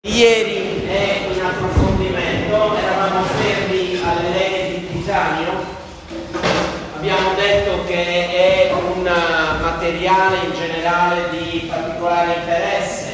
Ieri è in approfondimento, eravamo fermi alle leghe di titanio. Abbiamo detto che è un materiale in generale di particolare interesse,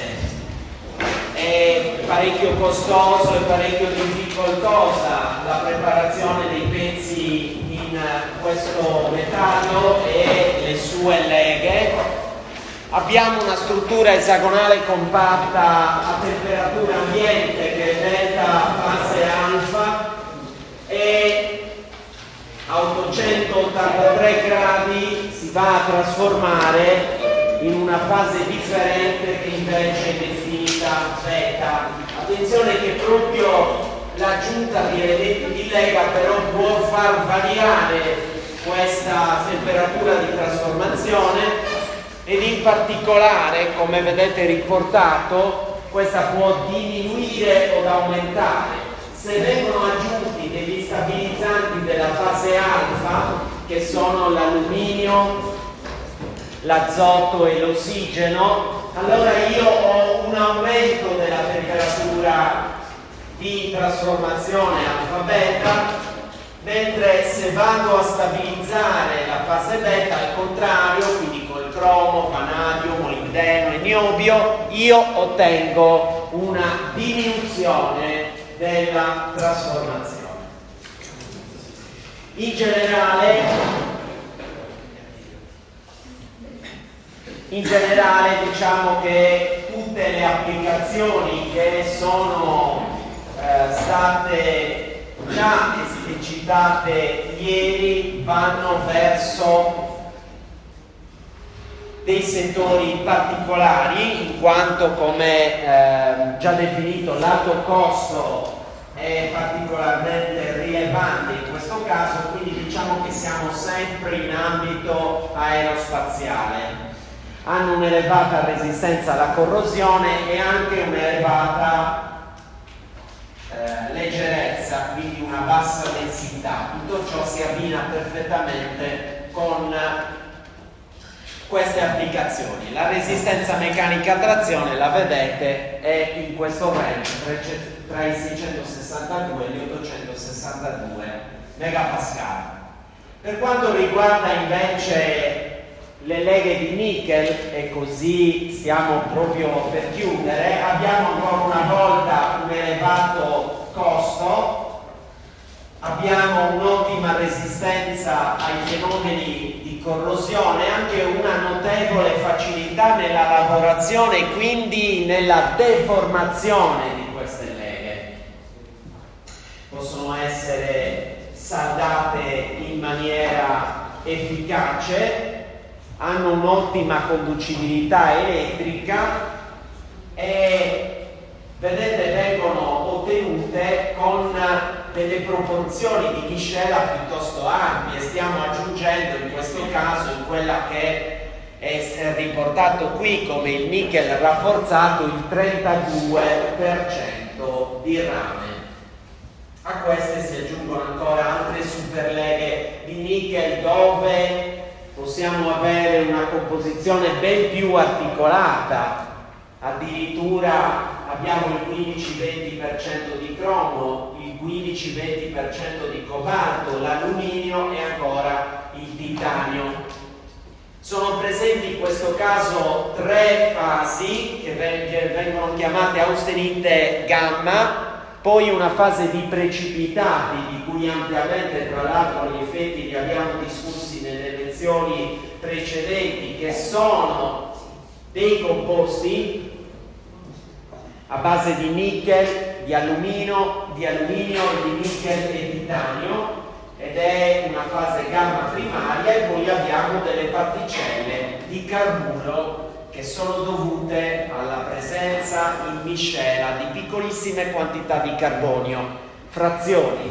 è parecchio costoso e parecchio difficoltosa la preparazione dei pezzi in questo metallo e le sue leghe. Abbiamo una struttura esagonale compatta a temperatura ambiente che è delta fase alfa e a 883 gradi si va a trasformare in una fase differente che invece è definita beta. Attenzione che proprio l'aggiunta di elementi di lega però può far variare questa temperatura di trasformazione. Ed in particolare, come vedete riportato, questa può diminuire o aumentare. Se vengono aggiunti degli stabilizzanti della fase alfa, che sono l'alluminio, l'azoto e l'ossigeno, allora io ho un aumento della temperatura di trasformazione alfa-beta, mentre se vado a stabilizzare la fase beta, al contrario, quindi col cromo, vanadio, molibdeno e niobio, io ottengo una diminuzione della trasformazione. In generale diciamo che tutte le applicazioni che sono state già esplicitate ieri vanno verso dei settori particolari, in quanto, come già definito, lato costo è particolarmente rilevante in questo caso, quindi diciamo che siamo sempre in ambito aerospaziale. Hanno un'elevata resistenza alla corrosione e anche un'elevata leggerezza, quindi una bassa densità. Tutto ciò si abbina perfettamente con queste applicazioni. La resistenza meccanica a trazione, la vedete, è in questo range tra i 662 e gli 862 megapascal. Per quanto riguarda invece le leghe di nickel, e così stiamo proprio per chiudere, abbiamo ancora una volta un elevato costo, abbiamo un'ottima resistenza ai fenomeni di corrosione, anche una notevole facilità nella lavorazione e quindi nella deformazione di queste leghe. Possono essere saldate in maniera efficace, hanno un'ottima conducibilità elettrica e vedete vengono ottenute con delle proporzioni di miscela piuttosto ampie. Stiamo aggiungendo in questo caso, in quella che è riportato qui come il nickel rafforzato, il 32% di rame. A queste si aggiungono ancora altre superleghe di nickel dove possiamo avere una composizione ben più articolata, addirittura abbiamo il 15-20% di cromo, il 15-20% di cobalto, l'alluminio e ancora il titanio. Sono presenti in questo caso tre fasi che vengono chiamate austenite gamma, poi una fase di precipitati di cui ampiamente tra l'altro gli effetti li abbiamo discussi nelle lezioni precedenti, che sono dei composti a base di nickel, di alluminio e di nickel e titanio, ed è una fase gamma primaria, e poi abbiamo delle particelle di carburo che sono dovute alla presenza in miscela di piccolissime quantità di carbonio, frazioni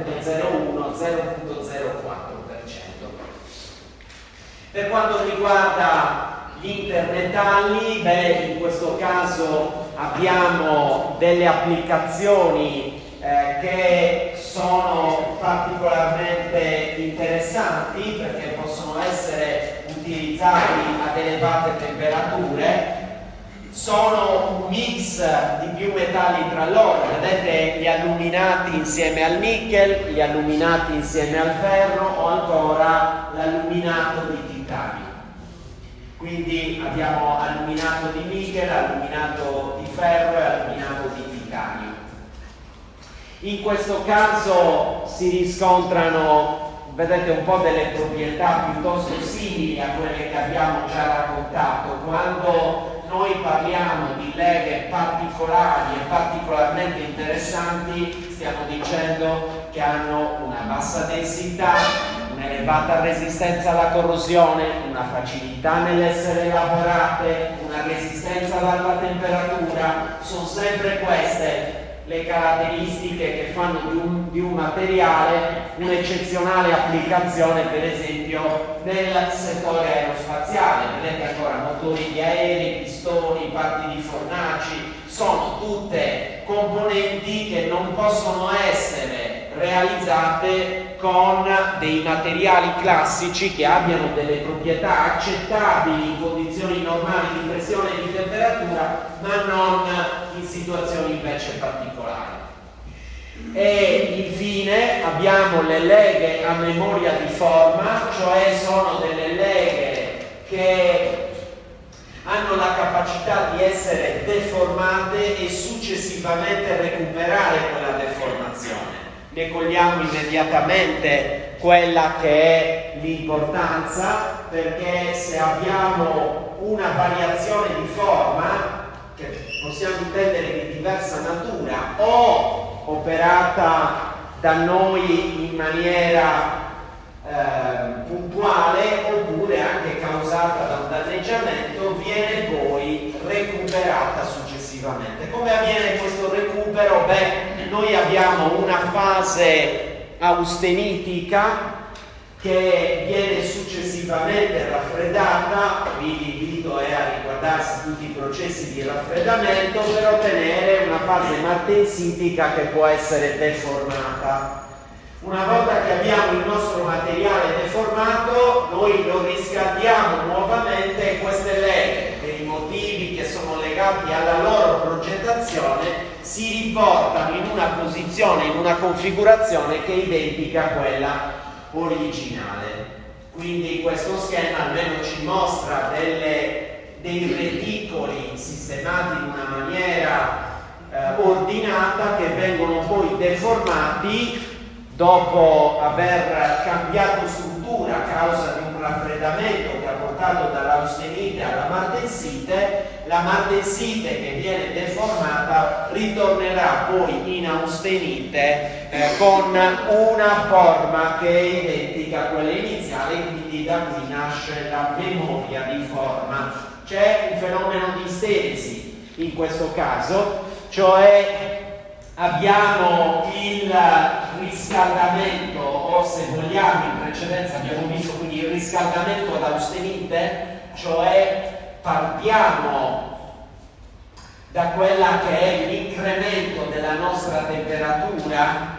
0,01-0,04%. Per quanto riguarda gli intermetalli, in questo caso abbiamo delle applicazioni che sono particolarmente interessanti perché possono essere utilizzati ad elevate temperature. sono un mix di più metalli tra loro. Vedete gli alluminati insieme al nickel, gli alluminati insieme al ferro o ancora l'alluminato di titanio. Quindi abbiamo alluminato di nickel, alluminato di ferro e alluminato di titanio. In questo caso si riscontrano, vedete, un po' delle proprietà piuttosto simili a quelle che abbiamo già raccontato. Quando noi parliamo di leghe particolari e particolarmente interessanti, stiamo dicendo che hanno una bassa densità, un'elevata resistenza alla corrosione, una facilità nell'essere lavorate, una resistenza alla temperatura. Sono sempre queste le caratteristiche che fanno di un materiale un'eccezionale applicazione, per esempio nel settore aerospaziale. Vedete ancora motori di aerei, pistoni, parti di fornaci, sono tutte componenti che non possono essere realizzate con dei materiali classici che abbiano delle proprietà accettabili in condizioni normali di pressione e di temperatura, ma non in situazioni invece particolari. E infine abbiamo le leghe a memoria di forma, cioè sono delle leghe che hanno la capacità di essere deformate e successivamente recuperare quella deformazione. Ne cogliamo immediatamente quella che è l'importanza, perché se abbiamo una variazione di forma, che possiamo intendere di diversa natura, o operata da noi in maniera puntuale oppure anche causata da un danneggiamento, viene poi recuperata successivamente. Come avviene questo recupero? Beh, noi abbiamo una fase austenitica che viene successivamente raffreddata. Vi invito a riguardarsi tutti i processi di raffreddamento per ottenere una fase martensitica che può essere deformata. Una volta che abbiamo il nostro materiale deformato, noi lo riscaldiamo nuovamente e queste leghe, per i motivi che sono legati alla loro progettazione, si riportano in una posizione, in una configurazione che è identica a quella originale. Quindi questo schema almeno ci mostra dei reticoli sistemati in una maniera ordinata, che vengono poi deformati dopo aver cambiato struttura a causa di un raffreddamento che ha portato dall'austenite alla martensite. La martensite che viene deformata ritornerà poi in austenite con una forma che è identica a quella iniziale, quindi da qui nasce la memoria di forma. C'è un fenomeno di isteresi in questo caso, cioè abbiamo il riscaldamento, o se vogliamo in precedenza abbiamo visto quindi il riscaldamento ad austenite, cioè partiamo da quella che è l'incremento della nostra temperatura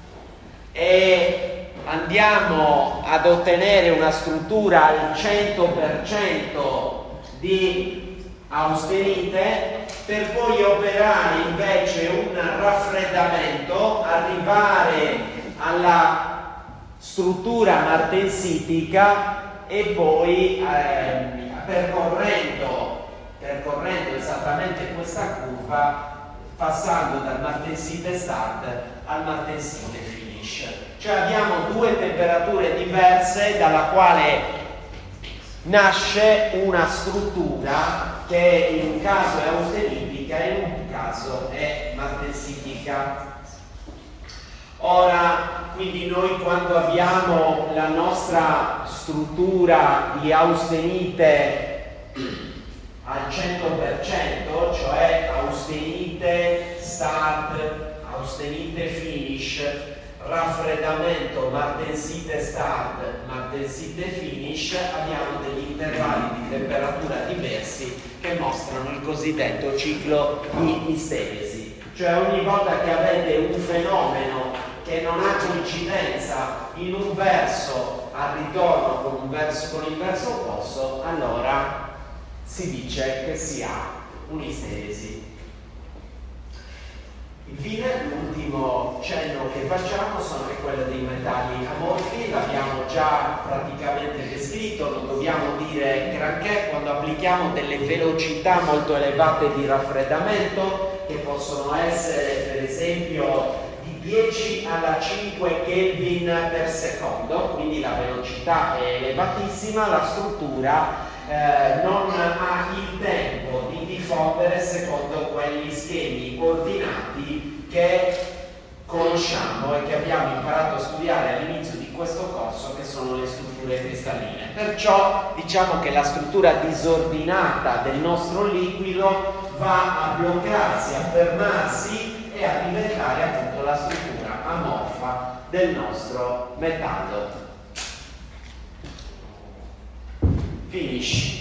e andiamo ad ottenere una struttura al 100% di austenite, per poi operare invece un raffreddamento, arrivare alla struttura martensitica e poi percorrendo esattamente questa curva, passando dal martensite start al martensite finish. Cioè abbiamo due temperature diverse dalla quale nasce una struttura che in un caso è austenitica e in un caso è martensitica. Ora, quindi noi quando abbiamo la nostra struttura di austenite al 100%, cioè austenite start, austenite finish, raffreddamento, martensite start, martensite finish, abbiamo degli intervalli di temperatura diversi che mostrano il cosiddetto ciclo di isteresi. Cioè ogni volta che avete un fenomeno che non ha coincidenza in un verso al ritorno con il verso opposto, allora si dice che si ha un'istesi. Infine, l'ultimo cenno che facciamo sono quello dei metalli amorfi. L'abbiamo già praticamente descritto, non dobbiamo dire granché. Quando applichiamo delle velocità molto elevate di raffreddamento, che possono essere per esempio di 10 alla 5 Kelvin per secondo, quindi la velocità è elevatissima, la struttura non ha il tempo di diffondere secondo quegli schemi ordinati che conosciamo e che abbiamo imparato a studiare all'inizio di questo corso, che sono le strutture cristalline. Perciò diciamo che la struttura disordinata del nostro liquido va a bloccarsi, a fermarsi e a diventare appunto la struttura amorfa del nostro metallo. Finish.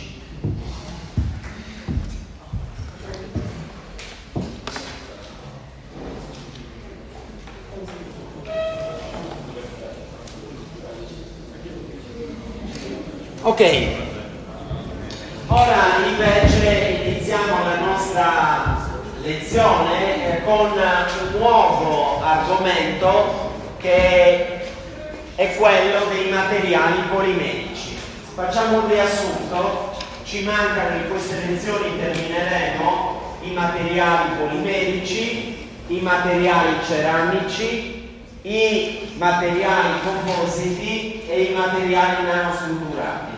Ok, ora invece iniziamo la nostra lezione con un nuovo argomento che è quello dei materiali polimerici. Facciamo un riassunto. Ci mancano in queste lezioni, termineremo i materiali polimerici, i materiali ceramici, i materiali compositi e i materiali nanostrutturati.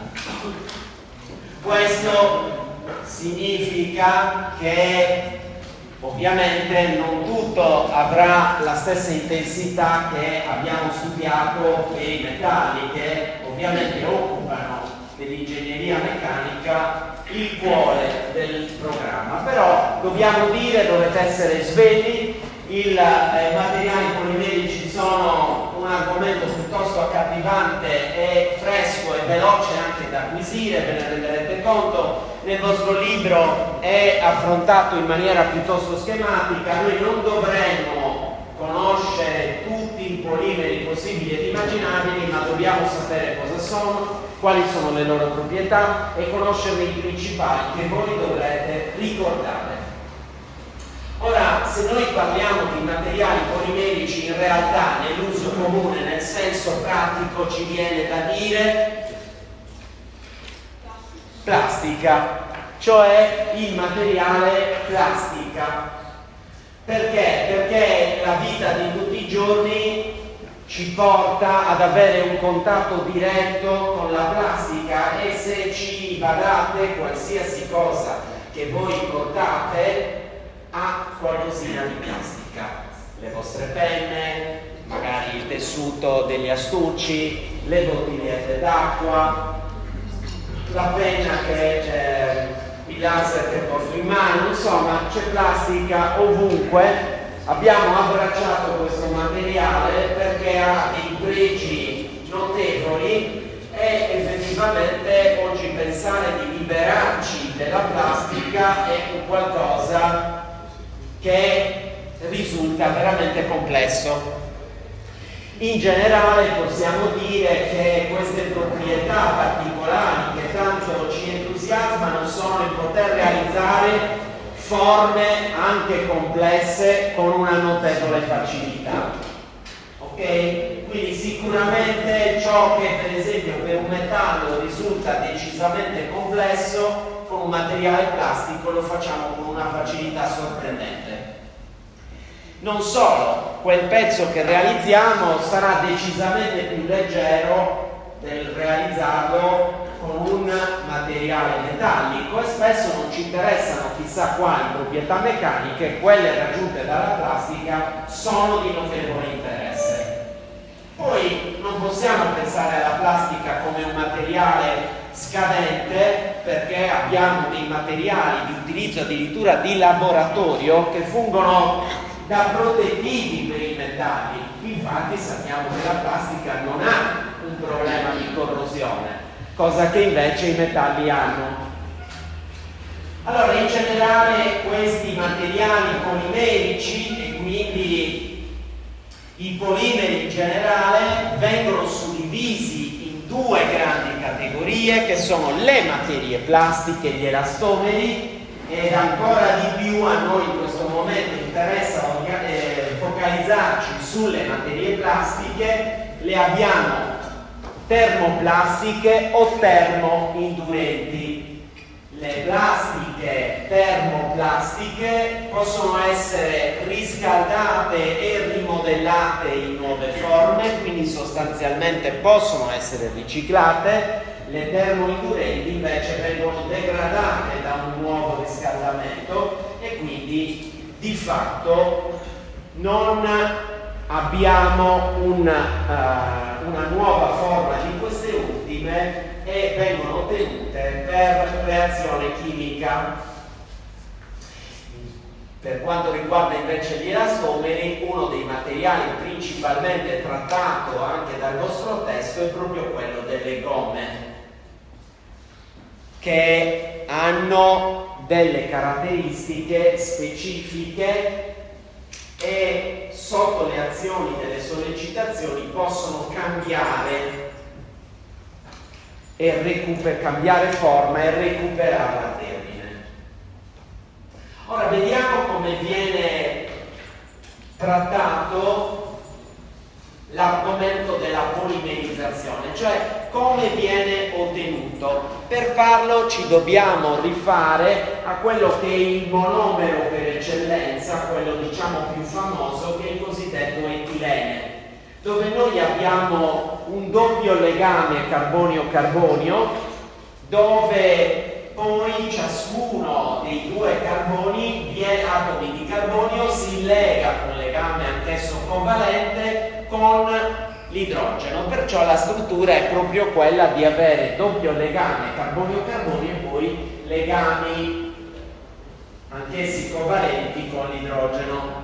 Questo significa che ovviamente non tutto avrà la stessa intensità che abbiamo studiato per i metalli, che ovviamente occupano dell'ingegneria meccanica il cuore del programma. Però dobbiamo dire, dovete essere svegli, i materiali polimerici sono un argomento piuttosto accattivante e fresco e veloce anche da acquisire, ve ne renderete conto. Nel vostro libro è affrontato in maniera piuttosto schematica. Noi non dovremmo conoscere tutti i polimeri possibili ed immaginabili, ma dobbiamo sapere cosa sono, quali sono le loro proprietà e conoscerne i principali che voi dovrete ricordare. Ora, se noi parliamo di materiali polimerici, in realtà nell'uso comune, nel senso pratico, ci viene da dire plastica, cioè il materiale plastica. Perché? Perché la vita di tutti i giorni ci porta ad avere un contatto diretto con la plastica, e se ci badate, qualsiasi cosa che voi portate ha qualcosina di plastica. Le vostre penne, magari il tessuto degli astucci, le bottigliette d'acqua, la penna il laser che porto in mano, insomma c'è plastica ovunque. Abbiamo abbracciato questo materiale perché ha dei pregi notevoli e effettivamente oggi pensare di liberarci della plastica è un qualcosa che risulta veramente complesso. In generale possiamo dire che queste proprietà particolari che tanto ci entusiasmano sono il poter realizzare forme anche complesse con una notevole facilità. Ok? Quindi sicuramente ciò che per esempio per un metallo risulta decisamente complesso, con un materiale plastico lo facciamo con una facilità sorprendente. Non solo, quel pezzo che realizziamo sarà decisamente più leggero del realizzarlo con un materiale metallico, e spesso non ci interessano chissà quali proprietà meccaniche, quelle raggiunte dalla plastica sono di notevole interesse. Poi non possiamo pensare alla plastica come un materiale scadente, perché abbiamo dei materiali di utilizzo addirittura di laboratorio che fungono da protettivi per i metalli. Infatti sappiamo che la plastica non ha un problema di corrosione, cosa che invece i metalli hanno. Allora, in generale questi materiali polimerici, e quindi i polimeri in generale, vengono suddivisi in due grandi categorie, che sono le materie plastiche, gli elastomeri, ed ancora di più a noi in questo momento interessa focalizzarci sulle materie plastiche. Le abbiamo termoplastiche o termoindurenti. Le plastiche termoplastiche possono essere riscaldate e rimodellate in nuove forme, quindi sostanzialmente possono essere riciclate. Le termoindurenti invece vengono degradate da un nuovo riscaldamento e quindi di fatto non abbiamo una nuova forma di queste ultime e vengono ottenute per reazione chimica. Per quanto riguarda invece gli elastomeri, uno dei materiali principalmente trattato anche dal vostro testo è proprio quello delle gomme, che hanno delle caratteristiche specifiche e sotto le azioni delle sollecitazioni possono cambiare cambiare forma e recuperare a termine. Ora vediamo come viene trattato l'argomento della polimerizzazione, cioè come viene ottenuto. Per farlo ci dobbiamo rifare a quello che è il monomero per eccellenza, quello diciamo più famoso, che è il cosiddetto etilene, dove noi abbiamo un doppio legame carbonio-carbonio, dove poi ciascuno dei due atomi di carbonio si lega con legame anch'esso covalente con l'idrogeno, perciò la struttura è proprio quella di avere doppio legame carbonio-carbonio e poi legami anch'essi covalenti con l'idrogeno.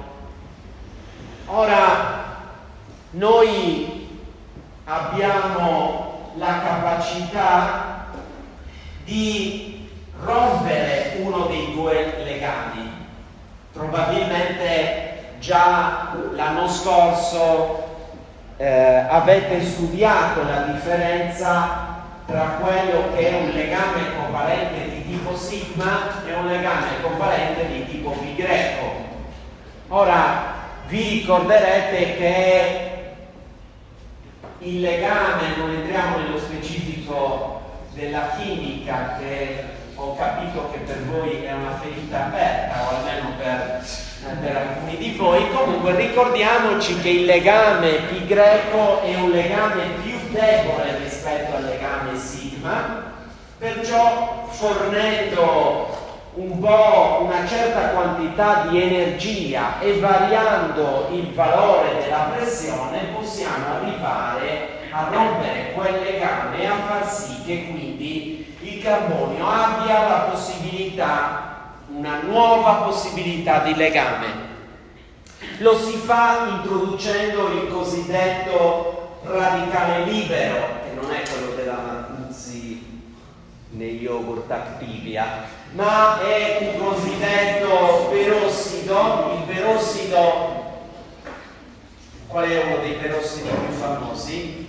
Ora, noi abbiamo la capacità di rompere uno dei due legami. Probabilmente già l'anno scorso avete studiato la differenza tra quello che è un legame covalente di tipo sigma e un legame covalente di tipo pi greco. Ora vi ricorderete che il legame, non entriamo nello specifico della chimica, che ho capito che per voi è una ferita aperta, o almeno per alcuni di voi. Comunque ricordiamoci che il legame pi greco è un legame più debole rispetto al legame sigma, perciò fornendo un po' una certa quantità di energia e variando il valore della pressione possiamo arrivare a rompere quel legame e a far sì che quindi il carbonio abbia la possibilità, una nuova possibilità di legame. Lo si fa introducendo il cosiddetto radicale libero, che non è quello della Marcuzzi nei yogurt Activia, ma è un cosiddetto perossido. Il perossido, qual è uno dei perossidi più famosi?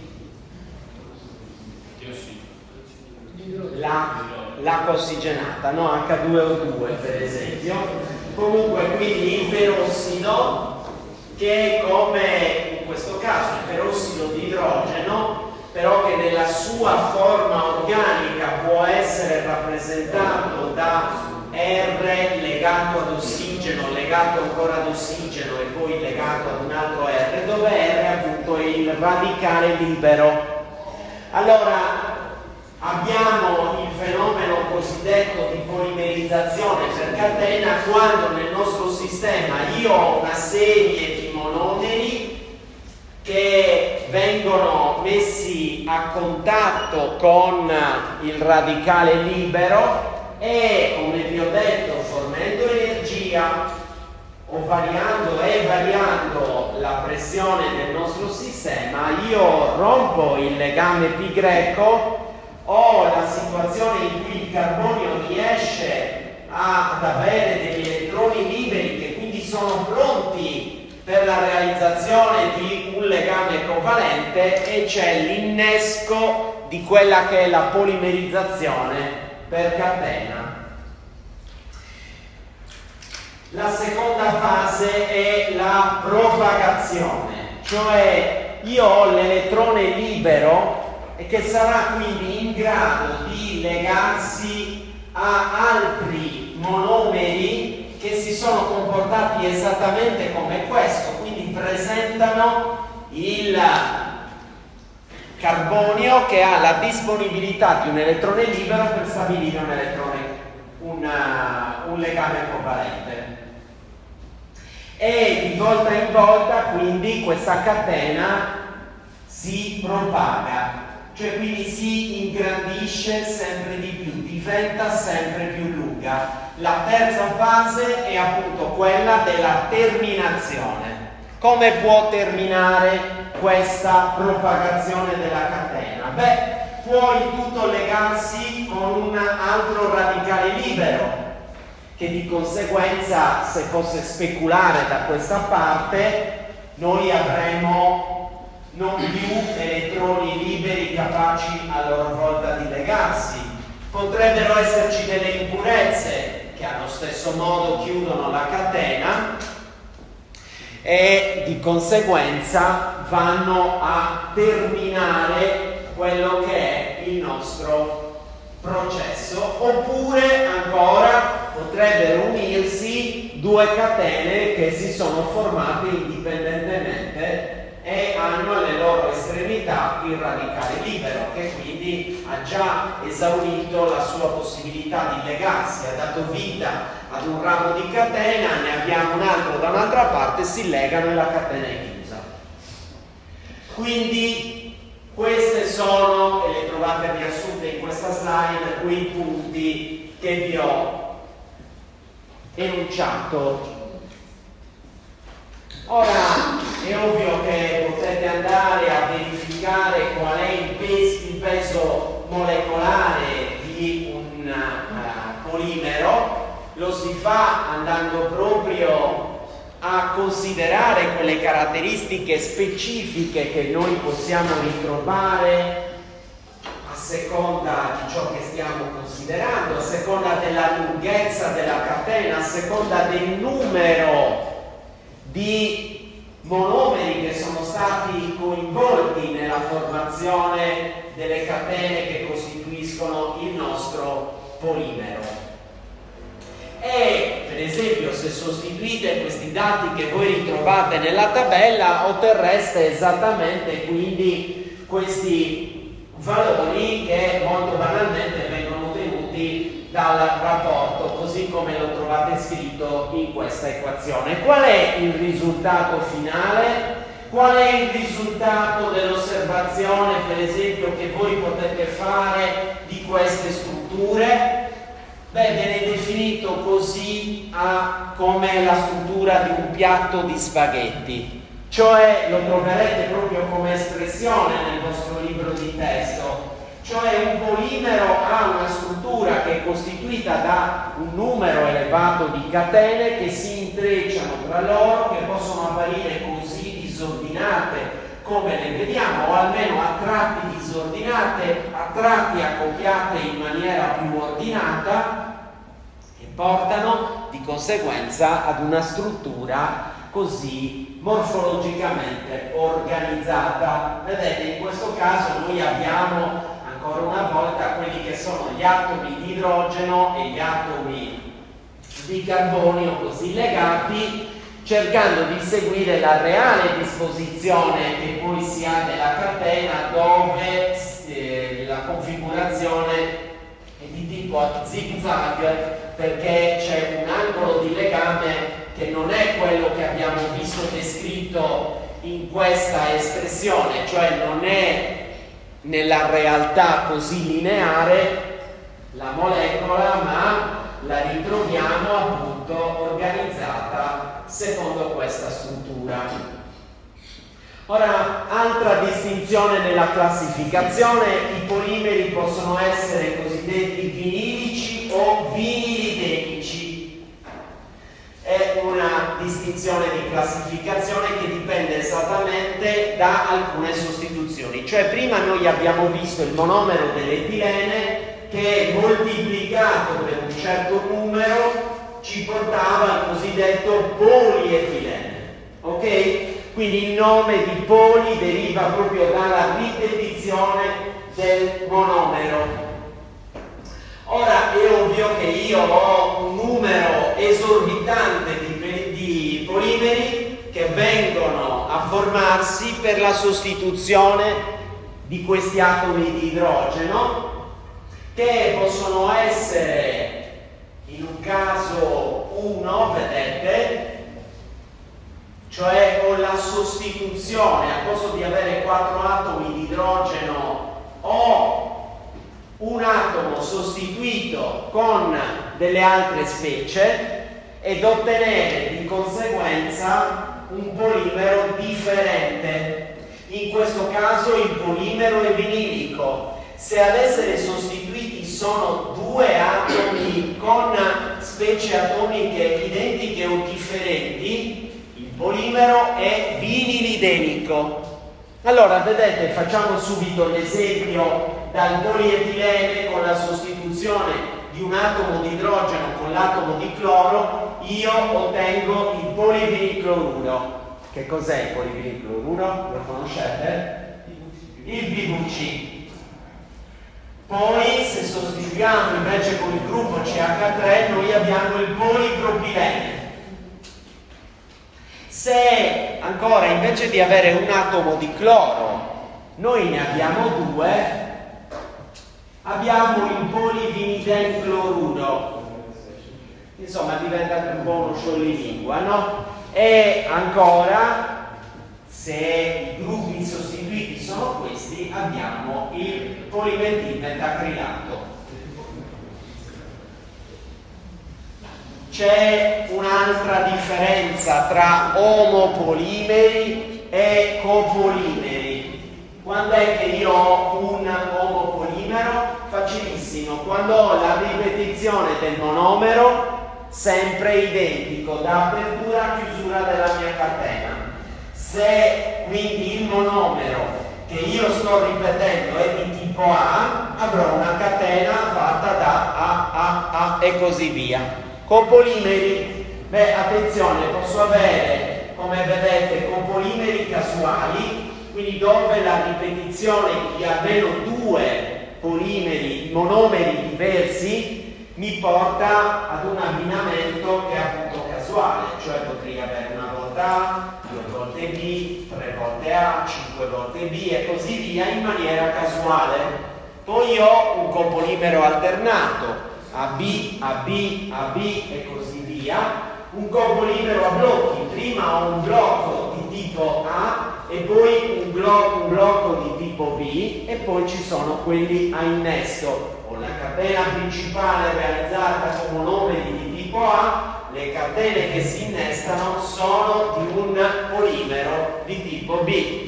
L'acqua ossigenata, no? H2O2 per esempio. Comunque quindi il perossido, che è come in questo caso il perossido di idrogeno, però che nella sua forma organica può essere rappresentato da R legato ad ossigeno, legato ancora ad ossigeno e poi legato ad un altro R, dove R appunto è il radicale libero. Allora abbiamo il fenomeno cosiddetto di polimerizzazione per catena, quando nel nostro sistema io ho una serie di monomeri che vengono messi a contatto con il radicale libero e, come vi ho detto, fornendo energia o variando la pressione del nostro sistema, io rompo il legame pi greco, ho la situazione in cui il carbonio riesce ad avere degli elettroni liberi che quindi sono pronti per la realizzazione di un legame covalente, e c'è l'innesco di quella che è la polimerizzazione per catena. La seconda fase è la propagazione, cioè io ho l'elettrone libero e che sarà quindi in grado di legarsi a altri monomeri che si sono comportati esattamente come questo, quindi presentano il carbonio che ha la disponibilità di un elettrone libero per stabilire un legame covalente. E di volta in volta quindi questa catena si propaga, cioè quindi si ingrandisce sempre di più, diventa sempre più lunga. La terza fase è appunto quella della terminazione. Come può terminare questa propagazione della catena? Beh, può in tutto legarsi con un altro radicale libero, che di conseguenza, se fosse speculare da questa parte, noi avremo non più elettroni liberi capaci a loro volta di legarsi. Potrebbero esserci delle impurezze che allo stesso modo chiudono la catena e di conseguenza vanno a terminare quello che è il nostro processo, oppure ancora potrebbero unirsi due catene che si sono formate indipendentemente e hanno alle loro estremità il radicale libero, che quindi ha già esaurito la sua possibilità di legarsi, ha dato vita ad un ramo di catena, ne abbiamo un altro da un'altra parte, si legano e la catena è chiusa. Quindi queste sono, e le trovate riassunte in questa slide, quei punti che vi ho enunciato. Ora è ovvio che potete andare a verificare qual è il peso molecolare di un polimero, lo si fa andando proprio a considerare quelle caratteristiche specifiche che noi possiamo ritrovare a seconda di ciò che stiamo considerando, a seconda della lunghezza della catena, a seconda del numero di monomeri che sono stati coinvolti nella formazione delle catene che costituiscono il nostro polimero. E per esempio, se sostituite questi dati che voi ritrovate nella tabella, otterreste esattamente quindi questi valori che molto banalmente vengono ottenuti dal rapporto, così come lo trovate scritto in questa equazione. Qual è il risultato finale? Qual è il risultato dell'osservazione, per esempio, che voi potete fare di queste strutture? Beh, viene definito così come la struttura di un piatto di spaghetti, cioè lo troverete proprio come espressione nel vostro libro di testo, cioè un polimero ha una struttura che è costituita da un numero elevato di catene che si intrecciano tra loro, che possono apparire così disordinate come le vediamo, o almeno a tratti disordinate, a tratti accoppiate in maniera più ordinata, e portano di conseguenza ad una struttura così morfologicamente organizzata. Vedete, in questo caso noi abbiamo ancora una volta quelli che sono gli atomi di idrogeno e gli atomi di carbonio così legati, cercando di seguire la reale disposizione che poi si ha della catena, dove la configurazione è di tipo zig-zag, perché c'è un angolo di legame che non è quello che abbiamo visto descritto in questa espressione, cioè non è nella realtà così lineare la molecola, ma la ritroviamo appunto organizzata secondo questa struttura. Ora, altra distinzione nella classificazione: i polimeri possono essere cosiddetti vinilici o vinilidenici. È una distinzione di classificazione che dipende esattamente da alcune sostituzioni. Cioè, prima noi abbiamo visto il monomero dell'etilene che è moltiplicato per un certo numero, ci portava al cosiddetto polietilene, ok? Quindi il nome di poli deriva proprio dalla ripetizione del monomero. Ora è ovvio che io ho un numero esorbitante di polimeri che vengono a formarsi per la sostituzione di questi atomi di idrogeno, che possono essere, in un caso 1, vedete, cioè con la sostituzione, al posto di avere 4 atomi di idrogeno ho un atomo sostituito con delle altre specie ed ottenere di conseguenza un polimero differente. In questo caso il polimero è vinilico. Se ad essere sostituiti sono 2 atomi con specie atomiche identiche o differenti, il polimero è vinilidenico. Allora, vedete, facciamo subito l'esempio dal polietilene con la sostituzione di un atomo di idrogeno con l'atomo di cloro, io ottengo il polivinilcloruro. Che cos'è il polivinilcloruro? Lo conoscete? Il PVC. Poi, se sostituiamo invece con il gruppo CH3, noi abbiamo il polipropilene. Se ancora invece di avere un atomo di cloro noi ne abbiamo 2, abbiamo il polivinilcloruro. Insomma, diventa un po' uno scioglilingua, no? E ancora, se i gruppi sostituiti sono questi, abbiamo il polimetilmetacrilato. C'è un'altra differenza tra omopolimeri e copolimeri. Quando è che io ho un omopolimero? Facilissimo, quando ho la ripetizione del monomero sempre identico da apertura a chiusura della mia catena. Se quindi il monomero che io sto ripetendo è di tipo A, avrò una catena fatta da A e così via. Copolimeri, beh, attenzione, posso avere, come vedete, copolimeri casuali, quindi dove la ripetizione di almeno 2 polimeri, monomeri diversi, mi porta ad un abbinamento che è appunto casuale, cioè potrei avere una volta A, 2 volte B, 3 volte A, 5 volte B e così via in maniera casuale. Poi ho un copolimero alternato, AB, AB, AB e così via, un copolimero a blocchi. Prima ho un blocco di tipo A e poi un blocco di tipo B e poi ci sono quelli a innesto. Ho la catena principale realizzata con monomeri di tipo A, le catene che si innestano sono di un polimero di tipo B.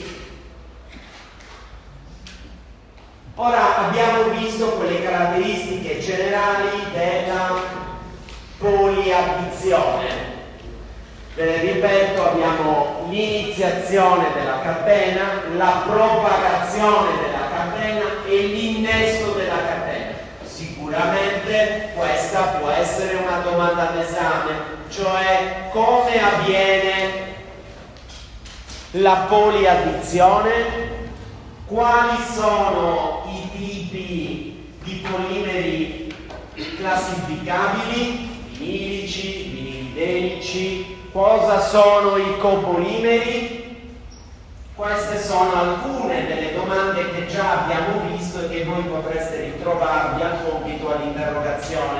Ora abbiamo visto quelle caratteristiche generali della poliaddizione. Ripeto, abbiamo l'iniziazione della catena, la propagazione della catena e l'innesto della catena. Sicuramente questa può essere una domanda d'esame, cioè come avviene la poliaddizione. Quali sono i tipi di polimeri classificabili? Vinilici, vinilidenici. Cosa sono i copolimeri? Queste sono alcune delle domande che già abbiamo visto e che voi potreste ritrovarvi al compito all'interrogazione.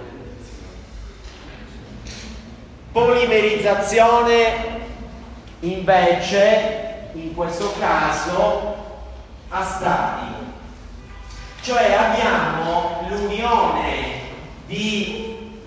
Polimerizzazione invece, in questo caso, a stadi, cioè abbiamo l'unione di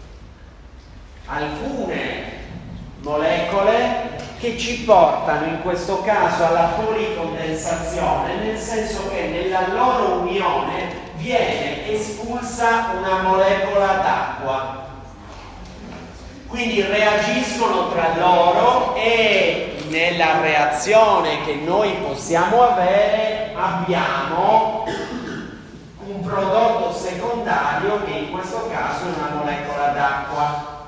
alcune molecole che ci portano in questo caso alla policondensazione, nel senso che nella loro unione viene espulsa una molecola d'acqua. Quindi reagiscono tra loro e nella reazione che noi possiamo avere abbiamo un prodotto secondario che in questo caso è una molecola d'acqua.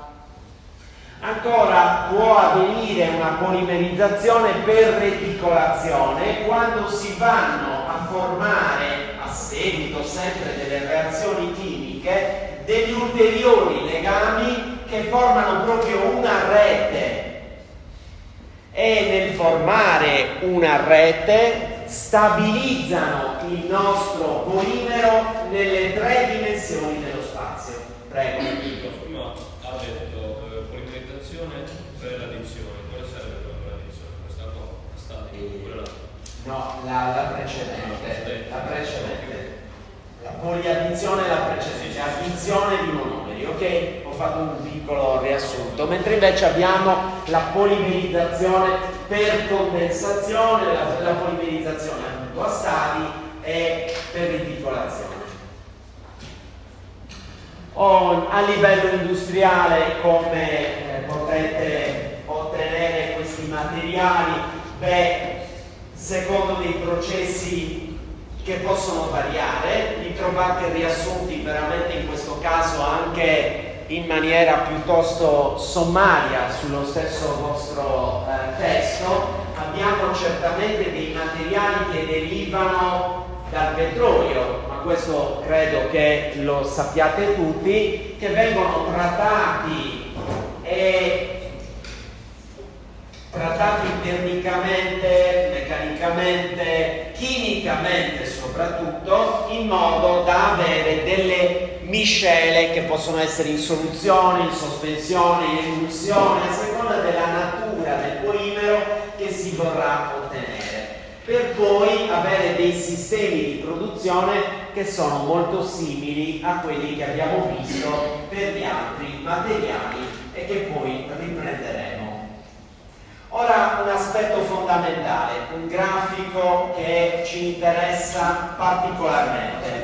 Ancora può avvenire una polimerizzazione per reticolazione quando si vanno a formare, a seguito sempre delle reazioni chimiche, degli ulteriori legami che formano proprio una rete, e nel formare una rete stabilizzano il nostro polimero nelle 3 dimensioni dello spazio. Prego. Prima ha detto polimerizzazione per l'addizione. Quale serve per l'addizione? Questa qua, statica? No, la precedente. La precedente. La poliaddizione è la precedente, addizione di monomeri, ok? Ho fatto un piccolo riassunto, mentre invece abbiamo la polimerizzazione per condensazione, la polimerizzazione appunto a stadi e per reticolazione. A livello industriale, come potete ottenere questi materiali? Beh, secondo dei processi che possono variare, li trovate riassunti veramente in questo caso anche in maniera piuttosto sommaria sullo stesso vostro testo. Abbiamo certamente dei materiali che derivano dal petrolio, ma questo credo che lo sappiate tutti, che vengono trattati termicamente, meccanicamente, chimicamente soprattutto, in modo da avere delle miscele che possono essere in soluzione, in sospensione, in emulsione, a seconda della natura del polimero che si vorrà ottenere, per poi avere dei sistemi di produzione che sono molto simili a quelli che abbiamo visto per gli altri materiali e che poi riprenderemo. Ora, un aspetto fondamentale, un grafico che ci interessa particolarmente.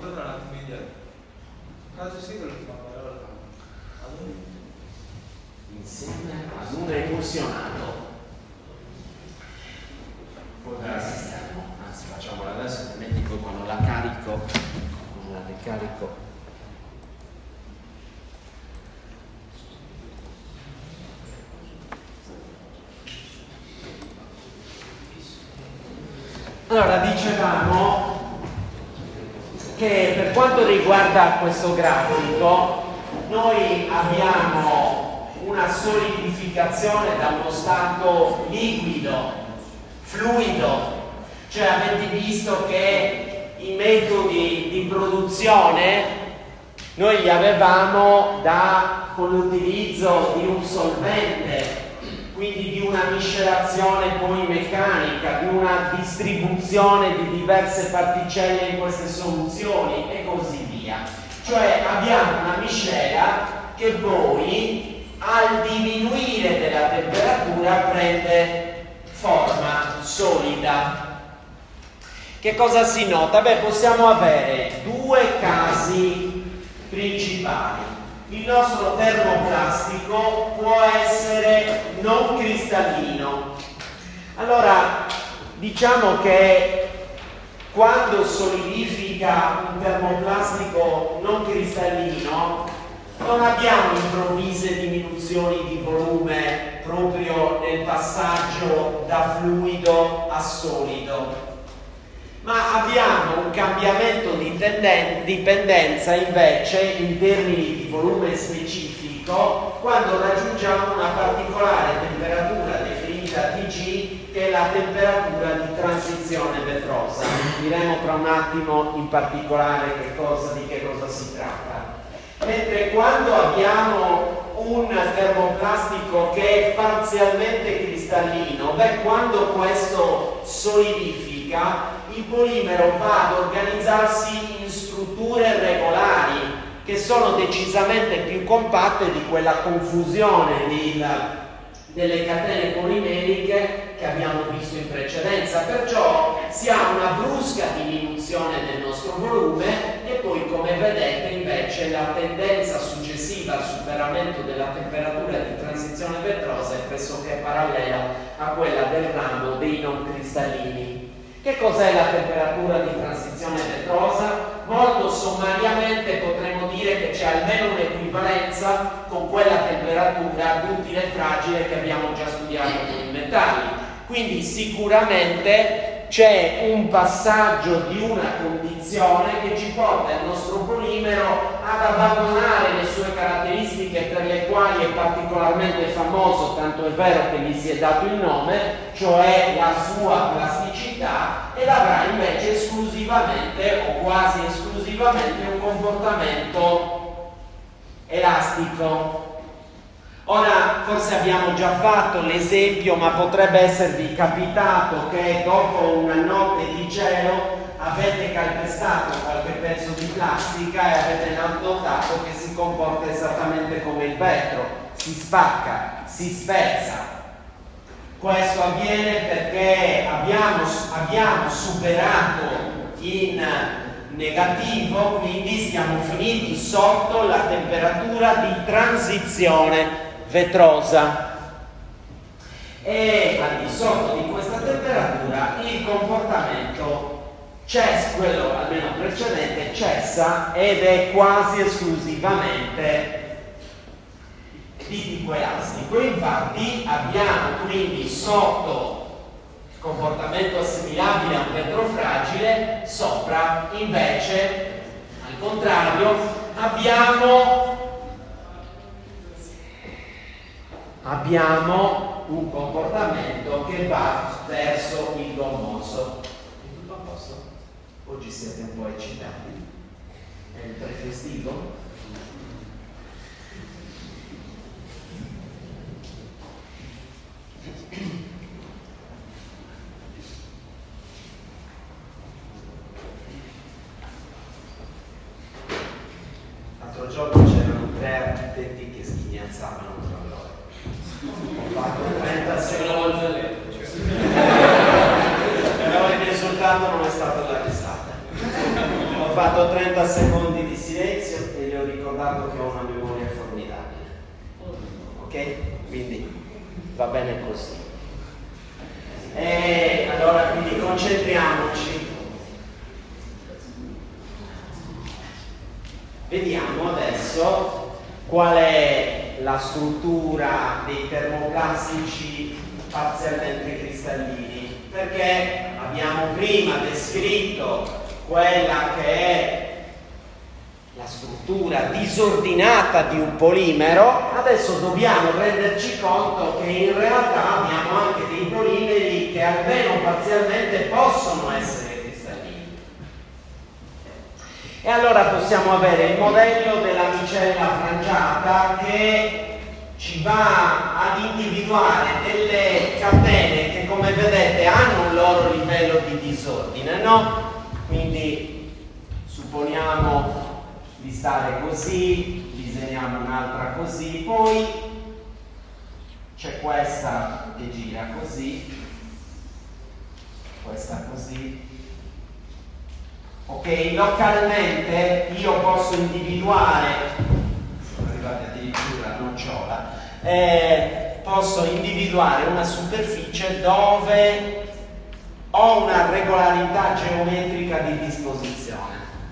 Insieme ad un emulsionato. Poi la sistemiamo, anzi facciamola adesso, altrimenti poi quando la carico, non la ricarico. Allora, dicevamo che per quanto riguarda questo grafico, noi abbiamo una solidificazione da uno stato liquido, fluido, cioè avete visto che i metodi di produzione noi li avevamo con l'utilizzo di un solvente, quindi di una miscelazione poi meccanica, di una distribuzione di diverse particelle in queste soluzioni e così via. Cioè abbiamo una miscela che poi al diminuire della temperatura prende forma solida. Che cosa si nota? Beh, possiamo avere 2 casi principali. Il nostro termoplastico può essere non cristallino. Allora, diciamo che quando solidifica un termoplastico non cristallino non abbiamo improvvise diminuzioni di volume proprio nel passaggio da fluido a solido, ma abbiamo un cambiamento di dipendenza invece in termini di volume specifico quando raggiungiamo una particolare temperatura definita Tg, che è la temperatura di transizione vetrosa. Diremo tra un attimo in particolare di che cosa si tratta. Mentre quando abbiamo un termoplastico che è parzialmente cristallino, beh, quando questo solidifica, il polimero va ad organizzarsi in strutture regolari che sono decisamente più compatte di quella confusione delle catene polimeriche che abbiamo visto in precedenza. Perciò si ha una brusca diminuzione del nostro volume e poi, come vedete, invece la tendenza successiva al superamento della temperatura di transizione vetrosa è pressoché parallela a quella del ramo dei non cristallini. Che cos'è la temperatura di transizione vetrosa? Molto sommariamente potremmo dire dire che c'è almeno un'equivalenza con quella temperatura duttile e fragile che abbiamo già studiato con i metalli. Quindi sicuramente c'è un passaggio di una condizione che ci porta il nostro polimero ad abbandonare le sue caratteristiche per le quali è particolarmente famoso, tanto è vero che gli si è dato il nome, cioè la sua plasticità, ed avrà invece esclusivamente o quasi esclusivamente un comportamento elastico. Ora, forse abbiamo già fatto l'esempio, ma potrebbe esservi capitato che dopo una notte di cielo avete calpestato qualche pezzo di plastica e avete notato che si comporta esattamente come il vetro, si spacca, si spezza. Questo avviene perché abbiamo superato in negativo, quindi siamo finiti sotto la temperatura di transizione vetrosa, e al di sotto di questa temperatura il comportamento quello almeno precedente cessa ed è quasi esclusivamente di tipo elastico. Infatti abbiamo quindi sotto il comportamento assimilabile a un vetro fragile, sopra invece al contrario abbiamo un comportamento che va verso il gommoso. È tutto a posto? Oggi siete un po' eccitati? È il prefestivo? L'altro giorno c'erano 3 architetti che schignazzavano tra loro. Ho fatto 30 secondi. Però il risultato non è stato la risata. Ho fatto 30 secondi di silenzio e gli ho ricordato che ho una memoria formidabile. Ok? Quindi va bene così. E allora quindi concentriamoci. Vediamo adesso qual è la struttura dei termoplastici parzialmente cristallini, perché abbiamo prima descritto quella che è la struttura disordinata di un polimero. Adesso dobbiamo renderci conto che in realtà abbiamo anche dei polimeri che almeno parzialmente possono essere cristallini. E allora possiamo avere il modello della micella frangiata che ci va ad individuare delle catene che, come vedete, hanno un loro livello di disordine, no? Quindi supponiamo di stare così, disegniamo un'altra così, poi c'è questa che gira così, questa così. Ok, localmente io posso individuare, sono arrivati addirittura a nocciola, posso individuare una superficie dove ho una regolarità geometrica di disposizione.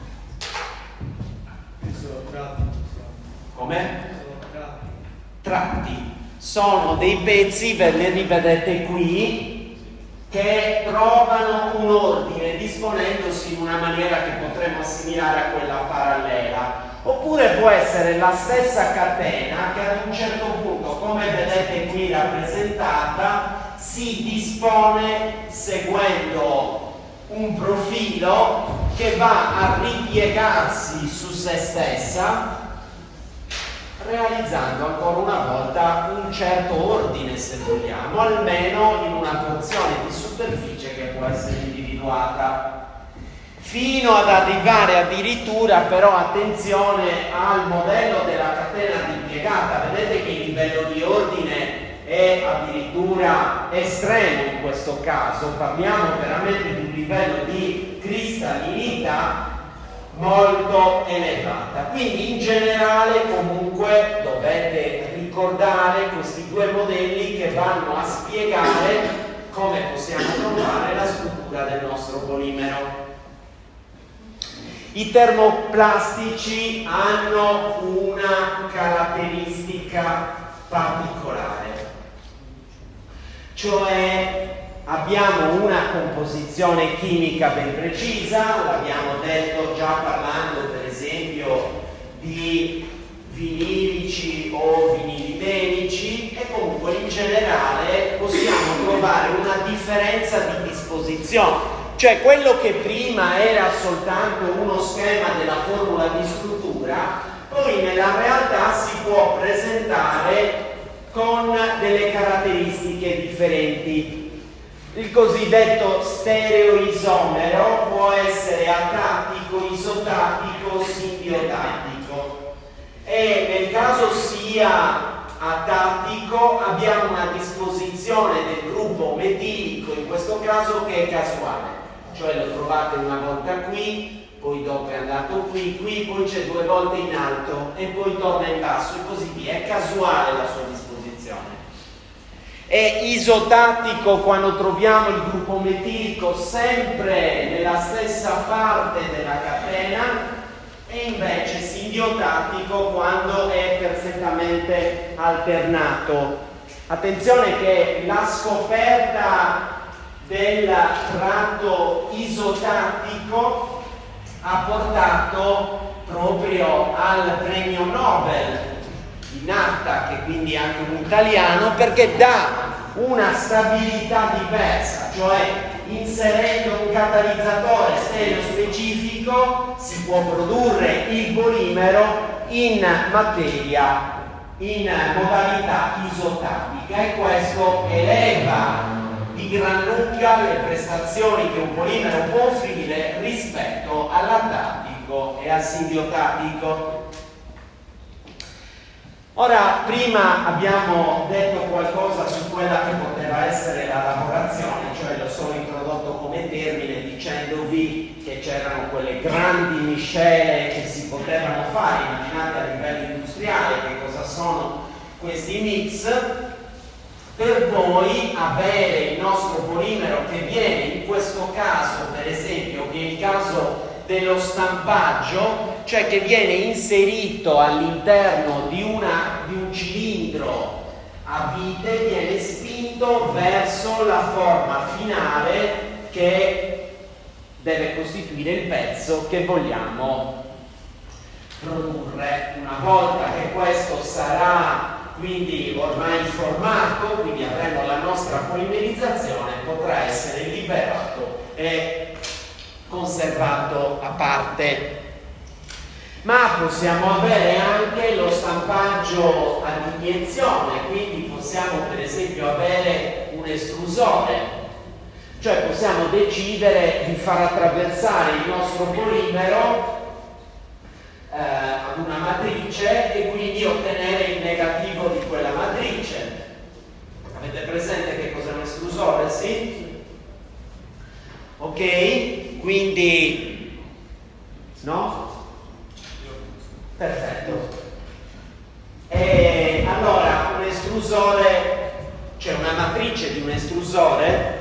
Come? Tratti. Sono dei pezzi, ve li rivedete qui, che trovano un ordine disponendosi in una maniera che potremmo assimilare a quella parallela. Oppure può essere la stessa catena che ad un certo punto, come vedete qui rappresentata, si dispone seguendo un profilo che va a ripiegarsi su se stessa, realizzando ancora una volta un certo ordine, se vogliamo, almeno in una porzione di superficie che può essere individuata, fino ad arrivare addirittura, però attenzione al modello della catena ripiegata. Vedete che il livello di ordine è addirittura estremo in questo caso, parliamo veramente di un livello di cristallinità molto elevata. Quindi in generale comunque dovete ricordare questi due modelli che vanno a spiegare come possiamo trovare la struttura del nostro polimero. I termoplastici hanno una caratteristica particolare, cioè abbiamo una composizione chimica ben precisa, l'abbiamo detto già parlando per esempio di vinilici o vinilidenici, e comunque in generale possiamo trovare una differenza di disposizione. Cioè quello che prima era soltanto uno schema della formula di struttura, poi nella realtà si può presentare con delle caratteristiche differenti. Il cosiddetto stereoisomero può essere atattico, isotattico, simbiotattico, e nel caso sia atattico abbiamo una disposizione del gruppo metilico, in questo caso, che è casuale. Cioè lo trovate una volta qui, poi dopo è andato qui, poi c'è 2 volte in alto e poi torna in basso e così via. È casuale la sua disposizione. È isotattico quando troviamo il gruppo metilico sempre nella stessa parte della catena, e invece simbiotattico quando è perfettamente alternato. Attenzione che la scoperta del tratto isotattico ha portato proprio al premio Nobel di Natta, che quindi è anche un italiano, perché dà una stabilità diversa, cioè inserendo un catalizzatore stereo specifico si può produrre il polimero in materia in modalità isotattica, e questo eleva di gran lunga le prestazioni che un polimero può offrire rispetto all'atattico e al simbiotatico. Ora, prima abbiamo detto qualcosa su quella che poteva essere la lavorazione, cioè l'ho solo introdotto come termine dicendovi che c'erano quelle grandi miscele che si potevano fare. Immaginate a livello industriale che cosa sono questi mix, per poi avere il nostro polimero che viene, in questo caso per esempio, che è il caso dello stampaggio, cioè che viene inserito all'interno di un cilindro a vite, viene spinto verso la forma finale che deve costituire il pezzo che vogliamo produrre. Una volta che questo sarà quindi ormai formato, quindi avremo la nostra polimerizzazione, potrà essere liberato e conservato a parte. Ma possiamo avere anche lo stampaggio ad iniezione, quindi possiamo per esempio avere un estrusore, cioè possiamo decidere di far attraversare il nostro polimero ad una matrice e quindi ottenere il negativo di quella matrice. Avete presente che cos'è un estrusore? Sì? Ok? Quindi no? Perfetto. E allora un estrusore, cioè una matrice di un estrusore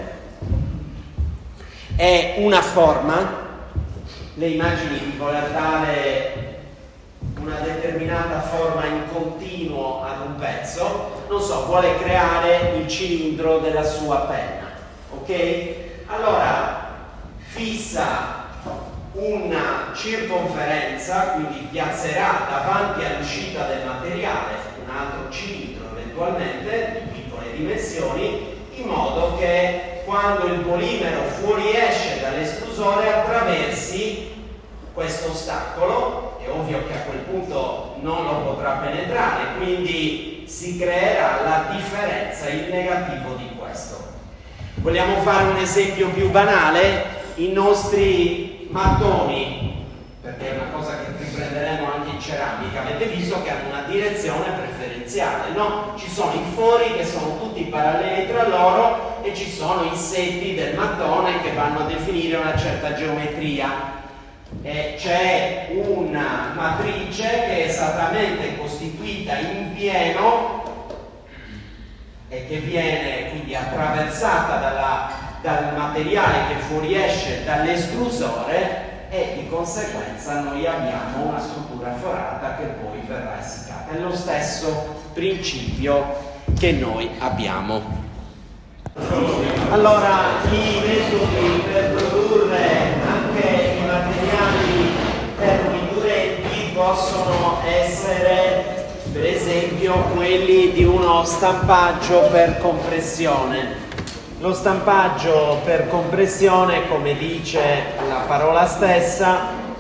è una forma. Le immagini di voler dare una determinata forma in continuo ad un pezzo, non so, vuole creare il cilindro della sua penna, ok? Allora fissa una circonferenza, quindi piazzerà davanti all'uscita del materiale un altro cilindro eventualmente di piccole dimensioni, in modo che quando il polimero fuoriesce dall'estrusore attraversi questo ostacolo. È ovvio che a quel punto non lo potrà penetrare, quindi si creerà la differenza, il negativo di questo. Vogliamo fare un esempio più banale? I nostri mattoni, perché è una cosa che riprenderemo anche in ceramica, avete visto che hanno una direzione preferenziale, no? Ci sono i fori che sono tutti paralleli tra loro e ci sono i setti del mattone che vanno a definire una certa geometria. E c'è una matrice che è esattamente costituita in pieno e che viene quindi attraversata dal materiale che fuoriesce dall'estrusore, e di conseguenza noi abbiamo una struttura forata che poi verrà essiccata. È lo stesso principio che noi abbiamo. Allora, i metodi per produrre anche i materiali termoindurenti possono essere, per esempio, quelli di uno stampaggio per compressione. Lo stampaggio per compressione, come dice la parola stessa,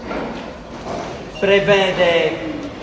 prevede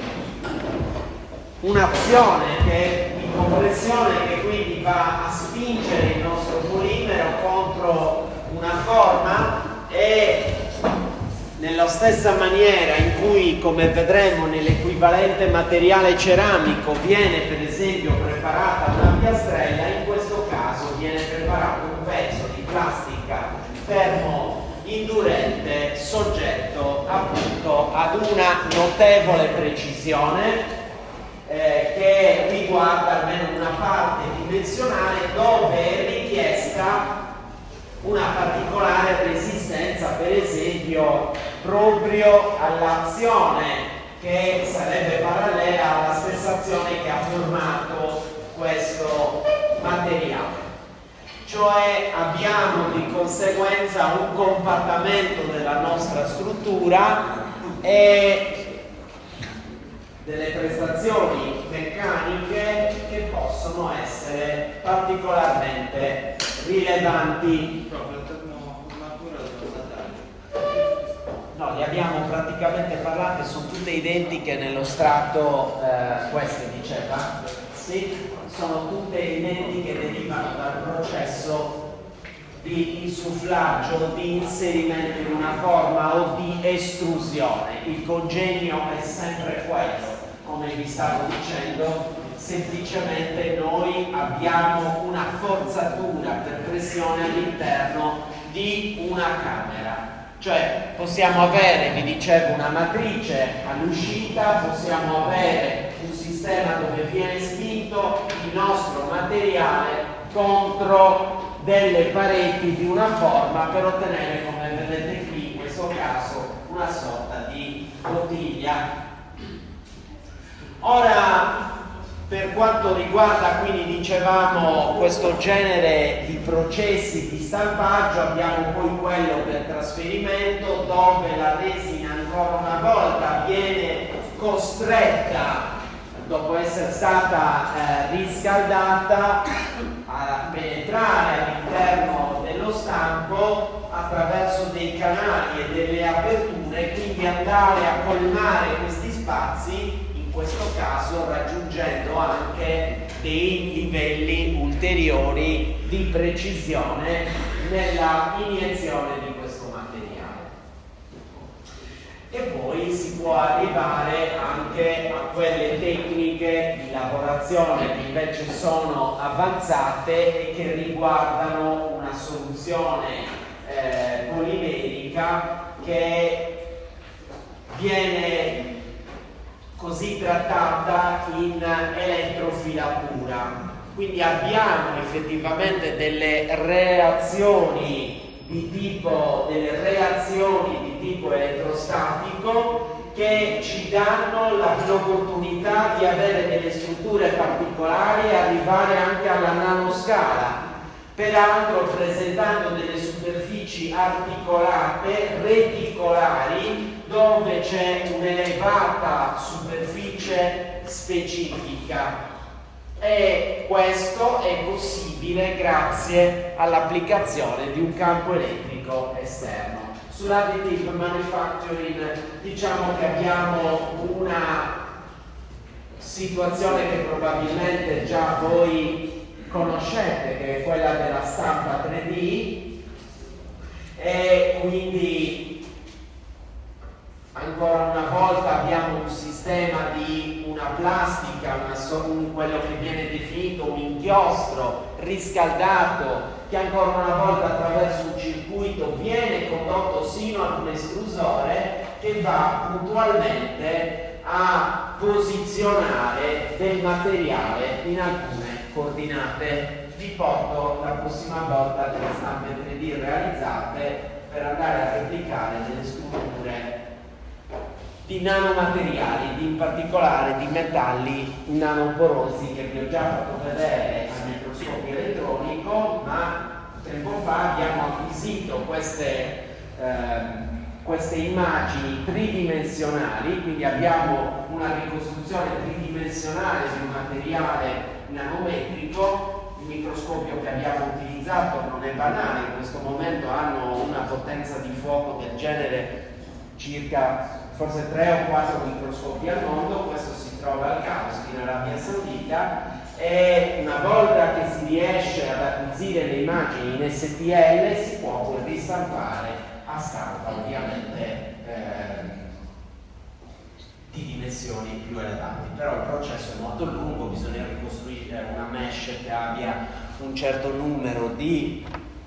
un'azione di compressione che quindi va a spingere il nostro polimero contro una forma, e nella stessa maniera in cui, come vedremo nell'equivalente materiale ceramico, viene per esempio preparata una piastrella, in questo caso viene preparato un pezzo di plastica termoindurente soggetto appunto ad una notevole precisione che riguarda almeno una parte dimensionale dove è richiesta una particolare resistenza, per esempio proprio all'azione che sarebbe parallela alla stessa azione che ha formato questo materiale. Cioè abbiamo di conseguenza un compattamento della nostra struttura e delle prestazioni meccaniche che possono essere particolarmente rilevanti. No, le abbiamo praticamente parlate, sono tutte identiche nello strato, queste diceva? Sì, sono tutte identiche, derivano dal processo di insufflaggio, di inserimento in una forma o di estrusione. Il congegno è sempre questo, come vi stavo dicendo, semplicemente noi abbiamo una forzatura per pressione all'interno di una camera. Cioè possiamo avere, vi dicevo, una matrice all'uscita, possiamo avere un sistema dove viene spinto il nostro materiale contro delle pareti di una forma per ottenere, come vedete qui, in questo caso, una sorta di bottiglia. Ora, per quanto riguarda, quindi dicevamo, questo genere di processi di stampaggio, abbiamo poi quello per trasferimento, dove la resina ancora una volta viene costretta, dopo essere stata riscaldata, a penetrare all'interno dello stampo attraverso dei canali e delle aperture, quindi andare a colmare questi spazi, in questo caso raggiungendo anche dei livelli ulteriori di precisione nella iniezione di questo materiale. E poi si può arrivare anche a quelle tecniche di lavorazione che invece sono avanzate e che riguardano una soluzione polimerica che viene così trattata in elettrofilatura. Quindi abbiamo effettivamente delle reazioni di tipo elettrostatico che ci danno l'opportunità di avere delle strutture particolari e arrivare anche alla nanoscala, peraltro presentando delle superfici articolate, reticolari, dove c'è un'elevata superficie specifica. E questo è possibile grazie all'applicazione di un campo elettrico esterno. Sull'additive manufacturing diciamo che abbiamo una situazione che probabilmente già voi conoscete, che è quella della stampa 3D, e quindi ancora una volta abbiamo un sistema di una plastica, quello che viene definito un inchiostro riscaldato, che ancora una volta attraverso un circuito viene condotto sino ad un estrusore che va puntualmente a posizionare del materiale in alcune coordinate. Vi porto la prossima volta delle stampe 3D realizzate per andare a replicare delle strutture di nanomateriali, in particolare di metalli nanoporosi che vi ho già fatto vedere al microscopio elettronico, ma tempo fa abbiamo acquisito queste immagini tridimensionali, quindi abbiamo una ricostruzione tridimensionale di un materiale nanometrico. Il microscopio che abbiamo utilizzato non è banale, in questo momento hanno una potenza di fuoco del genere circa forse 3 o 4 microscopi al mondo. Questo si trova al Caustic in Arabia Saudita, e una volta che si riesce ad acquisire le immagini in STL si può poi ristampare a stampa, ovviamente di dimensioni più elevanti, però il processo è molto lungo, bisogna ricostruire una mesh che abbia un certo numero di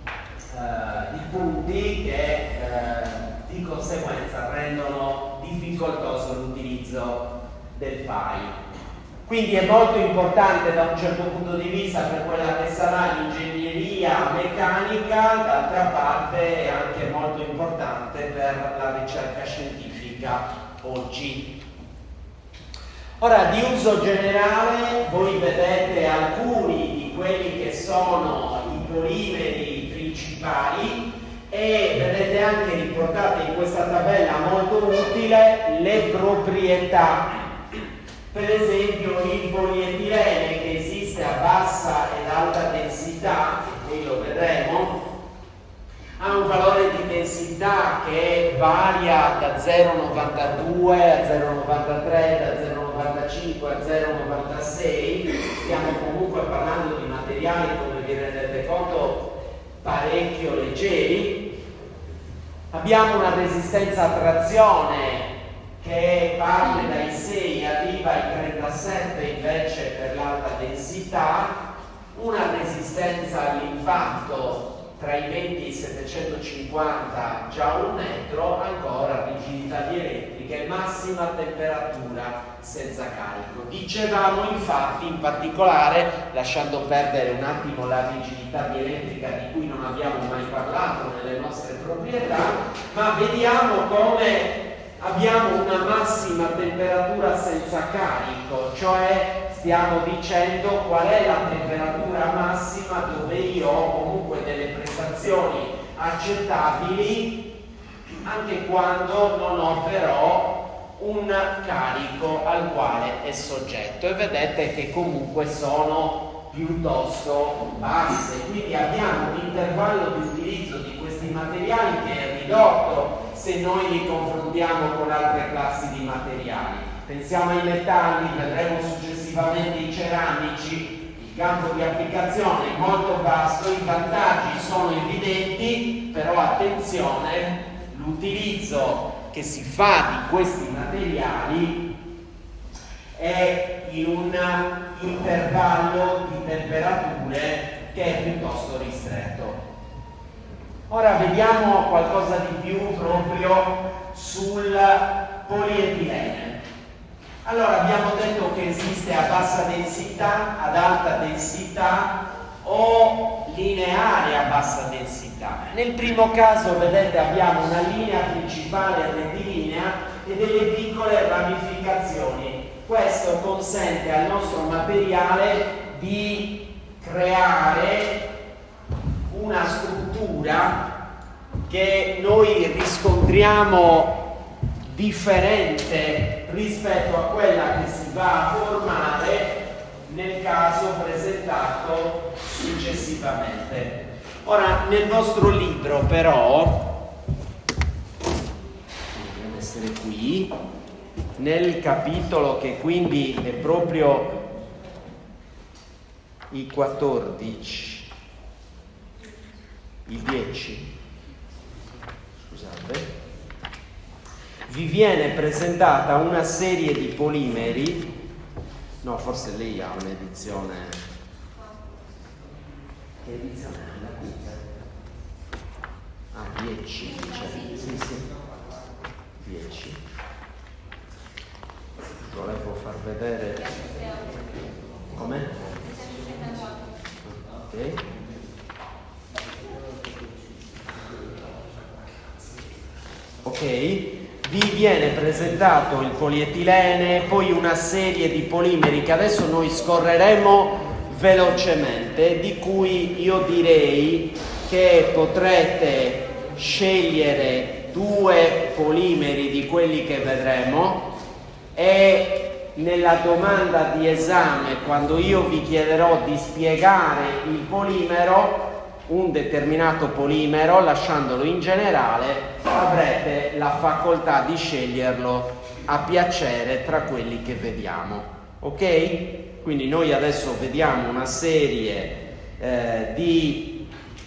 punti che di conseguenza rendono difficoltoso l'utilizzo del file. Quindi è molto importante da un certo punto di vista per quella che sarà l'ingegneria meccanica, d'altra parte è anche molto importante per la ricerca scientifica oggi. Ora, di uso generale, voi vedete alcuni di quelli che sono i polimeri principali e vedete anche riportate in questa tabella molto utile le proprietà. Per esempio il polietilene, che esiste a bassa ed alta densità, e qui lo vedremo, ha un valore di densità che varia da 0,92 a 0,93, da 0,95 a 0,96. Stiamo comunque parlando di materiali, come vi rendete conto, parecchio leggeri. Abbiamo una resistenza a trazione che parte dai 6 arriva ai 37 invece per l'alta densità, una resistenza all'impatto tra i 20 e i 750 già 1 metro, ancora rigidità dielettriche, massima temperatura senza carico. Dicevamo infatti, in particolare, lasciando perdere un attimo la rigidità dielettrica di cui non abbiamo mai parlato nelle nostre proprietà, ma vediamo come abbiamo una massima temperatura senza carico, cioè stiamo dicendo qual è la temperatura massima dove io ho comunque delle prestazioni accettabili anche quando non ho però un carico al quale è soggetto, e vedete che comunque sono piuttosto basse, quindi abbiamo un intervallo di utilizzo di questi materiali che è ridotto se noi li confrontiamo con altre classi di materiali. Pensiamo ai metalli, vedremo successivamente i ceramici, il campo di applicazione è molto vasto, i vantaggi sono evidenti, però attenzione, l'utilizzo che si fa di questi materiali è in un intervallo di temperature che è piuttosto ristretto. Ora vediamo qualcosa di più proprio sul polietilene. Allora, abbiamo detto che esiste a bassa densità, ad alta densità o lineare a bassa densità. Nel primo caso, vedete, abbiamo una linea principale rettilinea e delle piccole ramificazioni. Questo consente al nostro materiale di creare una struttura che noi riscontriamo differente rispetto a quella che si va a formare nel caso presentato successivamente. Ora, nel vostro libro però, deve essere qui, nel capitolo che quindi è proprio il 14, il 10, scusate, vi viene presentata una serie di polimeri. No, forse lei ha un'edizione. Che edizione è? La quinta? Ah, 10 dice. Sì, sì. 10. Volevo far vedere. Com'è? Ok. Ok. vi viene presentato il polietilene, poi una serie di polimeri che adesso noi scorreremo velocemente, di cui io direi che potrete scegliere 2 polimeri di quelli che vedremo, e nella domanda di esame, quando io vi chiederò di spiegare il polimero, un determinato polimero, lasciandolo in generale, avrete la facoltà di sceglierlo a piacere tra quelli che vediamo. Ok? Quindi noi adesso vediamo una serie di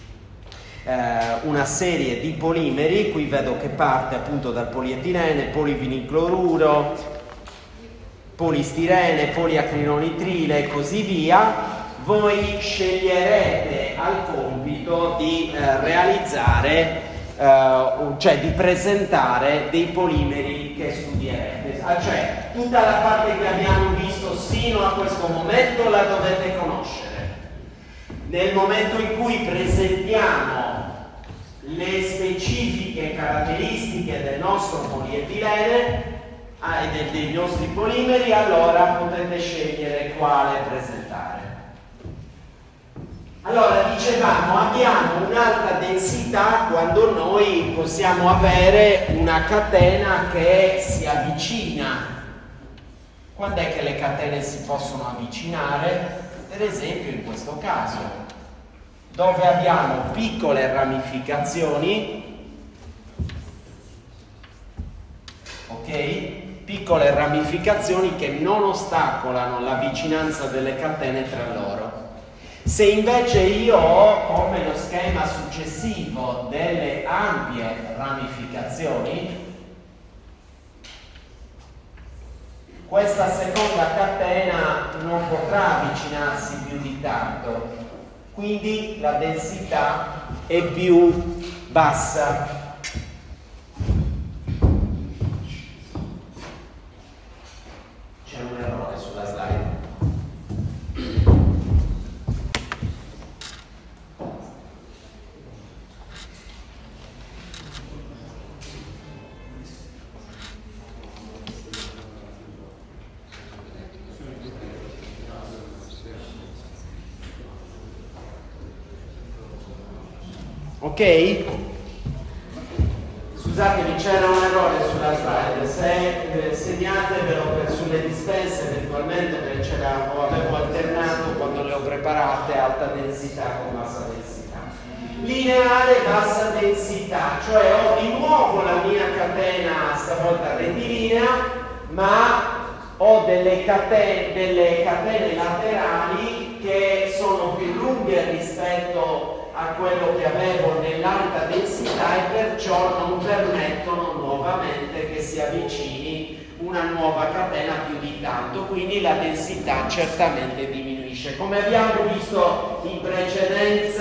polimeri. Qui vedo che parte appunto dal polietilene, polivinilcloruro, polistirene, poliacrinonitrile e così via. Voi sceglierete al compito di realizzare, cioè di presentare dei polimeri che studierete. Cioè tutta la parte che abbiamo visto sino a questo momento la dovete conoscere. Nel momento in cui presentiamo le specifiche caratteristiche del nostro polietilene e dei nostri polimeri, allora potete scegliere quale presentare. Allora, dicevamo, abbiamo un'alta densità quando noi possiamo avere una catena che si avvicina. Quando è che le catene si possono avvicinare? Per esempio in questo caso, dove abbiamo piccole ramificazioni, ok? Piccole ramificazioni che non ostacolano la vicinanza delle catene tra loro. Se invece io ho, come lo schema successivo, delle ampie ramificazioni, questa seconda catena non potrà avvicinarsi più di tanto, quindi la densità è più bassa. C'è un errore sulla slide. Ok? Scusatemi, c'era un errore sulla slide, se segnatevelo sulle dispense eventualmente, perché avevo alternato quando le ho preparate alta densità con bassa densità. Lineare bassa densità, cioè ho di nuovo la mia catena stavolta rettilinea, ma ho delle catene laterali che sono più lunghe rispetto a quello che avevo nell'alta densità e perciò non permettono nuovamente che si avvicini una nuova catena più di tanto, quindi la densità certamente diminuisce. Come abbiamo visto in precedenza,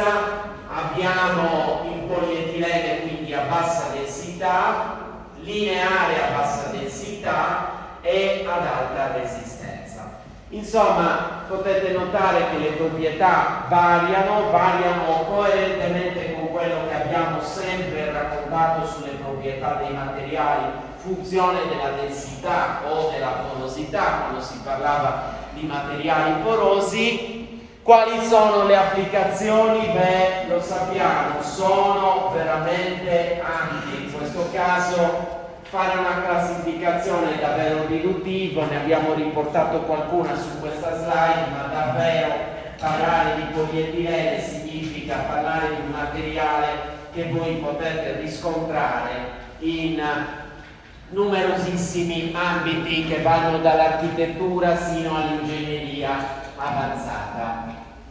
abbiamo il polietilene quindi a bassa densità, lineare a bassa densità e ad alta resistenza. Insomma, potete notare che le proprietà variano coerentemente con quello che abbiamo sempre raccontato sulle proprietà dei materiali, funzione della densità o della porosità, quando si parlava di materiali porosi. Quali sono le applicazioni? Beh, lo sappiamo, sono veramente ampie. In questo caso fare una classificazione è davvero riduttivo, ne abbiamo riportato qualcuna su questa slide, ma davvero parlare di polietilene significa parlare di un materiale che voi potete riscontrare in numerosissimi ambiti che vanno dall'architettura sino all'ingegneria avanzata.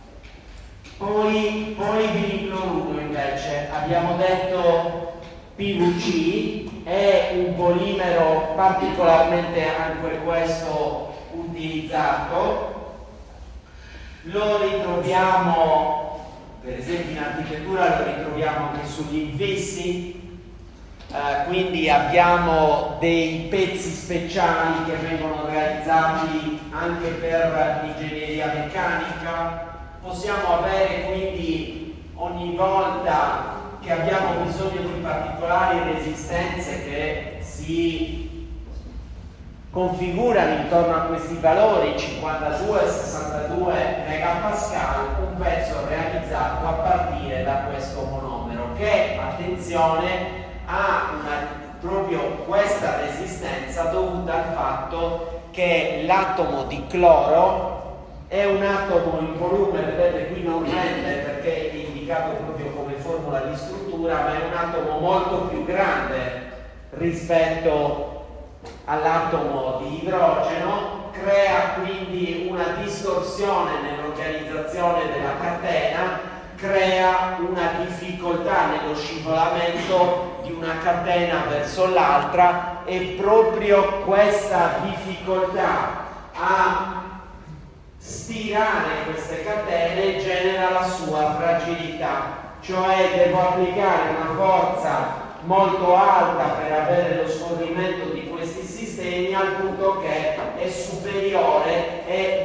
Poi polivinilcloruro invece, abbiamo detto PVC, è un polimero particolarmente anche questo utilizzato. Lo ritroviamo per esempio in architettura, lo ritroviamo anche sugli infissi, quindi abbiamo dei pezzi speciali che vengono realizzati anche per l'ingegneria meccanica. Possiamo avere quindi ogni volta che abbiamo bisogno di particolari resistenze che si configurano intorno a questi valori 52 e 62 megapascal, un pezzo realizzato a partire da questo monomero che, attenzione, ha proprio questa resistenza dovuta al fatto che l'atomo di cloro è un atomo in volume, vedete qui non rende perché è indicato proprio come formula di struttura, ma è un atomo molto più grande rispetto all'atomo di idrogeno, crea quindi una distorsione nell'organizzazione della catena, crea una difficoltà nello scivolamento di una catena verso l'altra, e proprio questa difficoltà a stirare queste catene genera la sua fragilità, cioè devo applicare una forza molto alta per avere lo scorrimento di questi sistemi, al punto che è superiore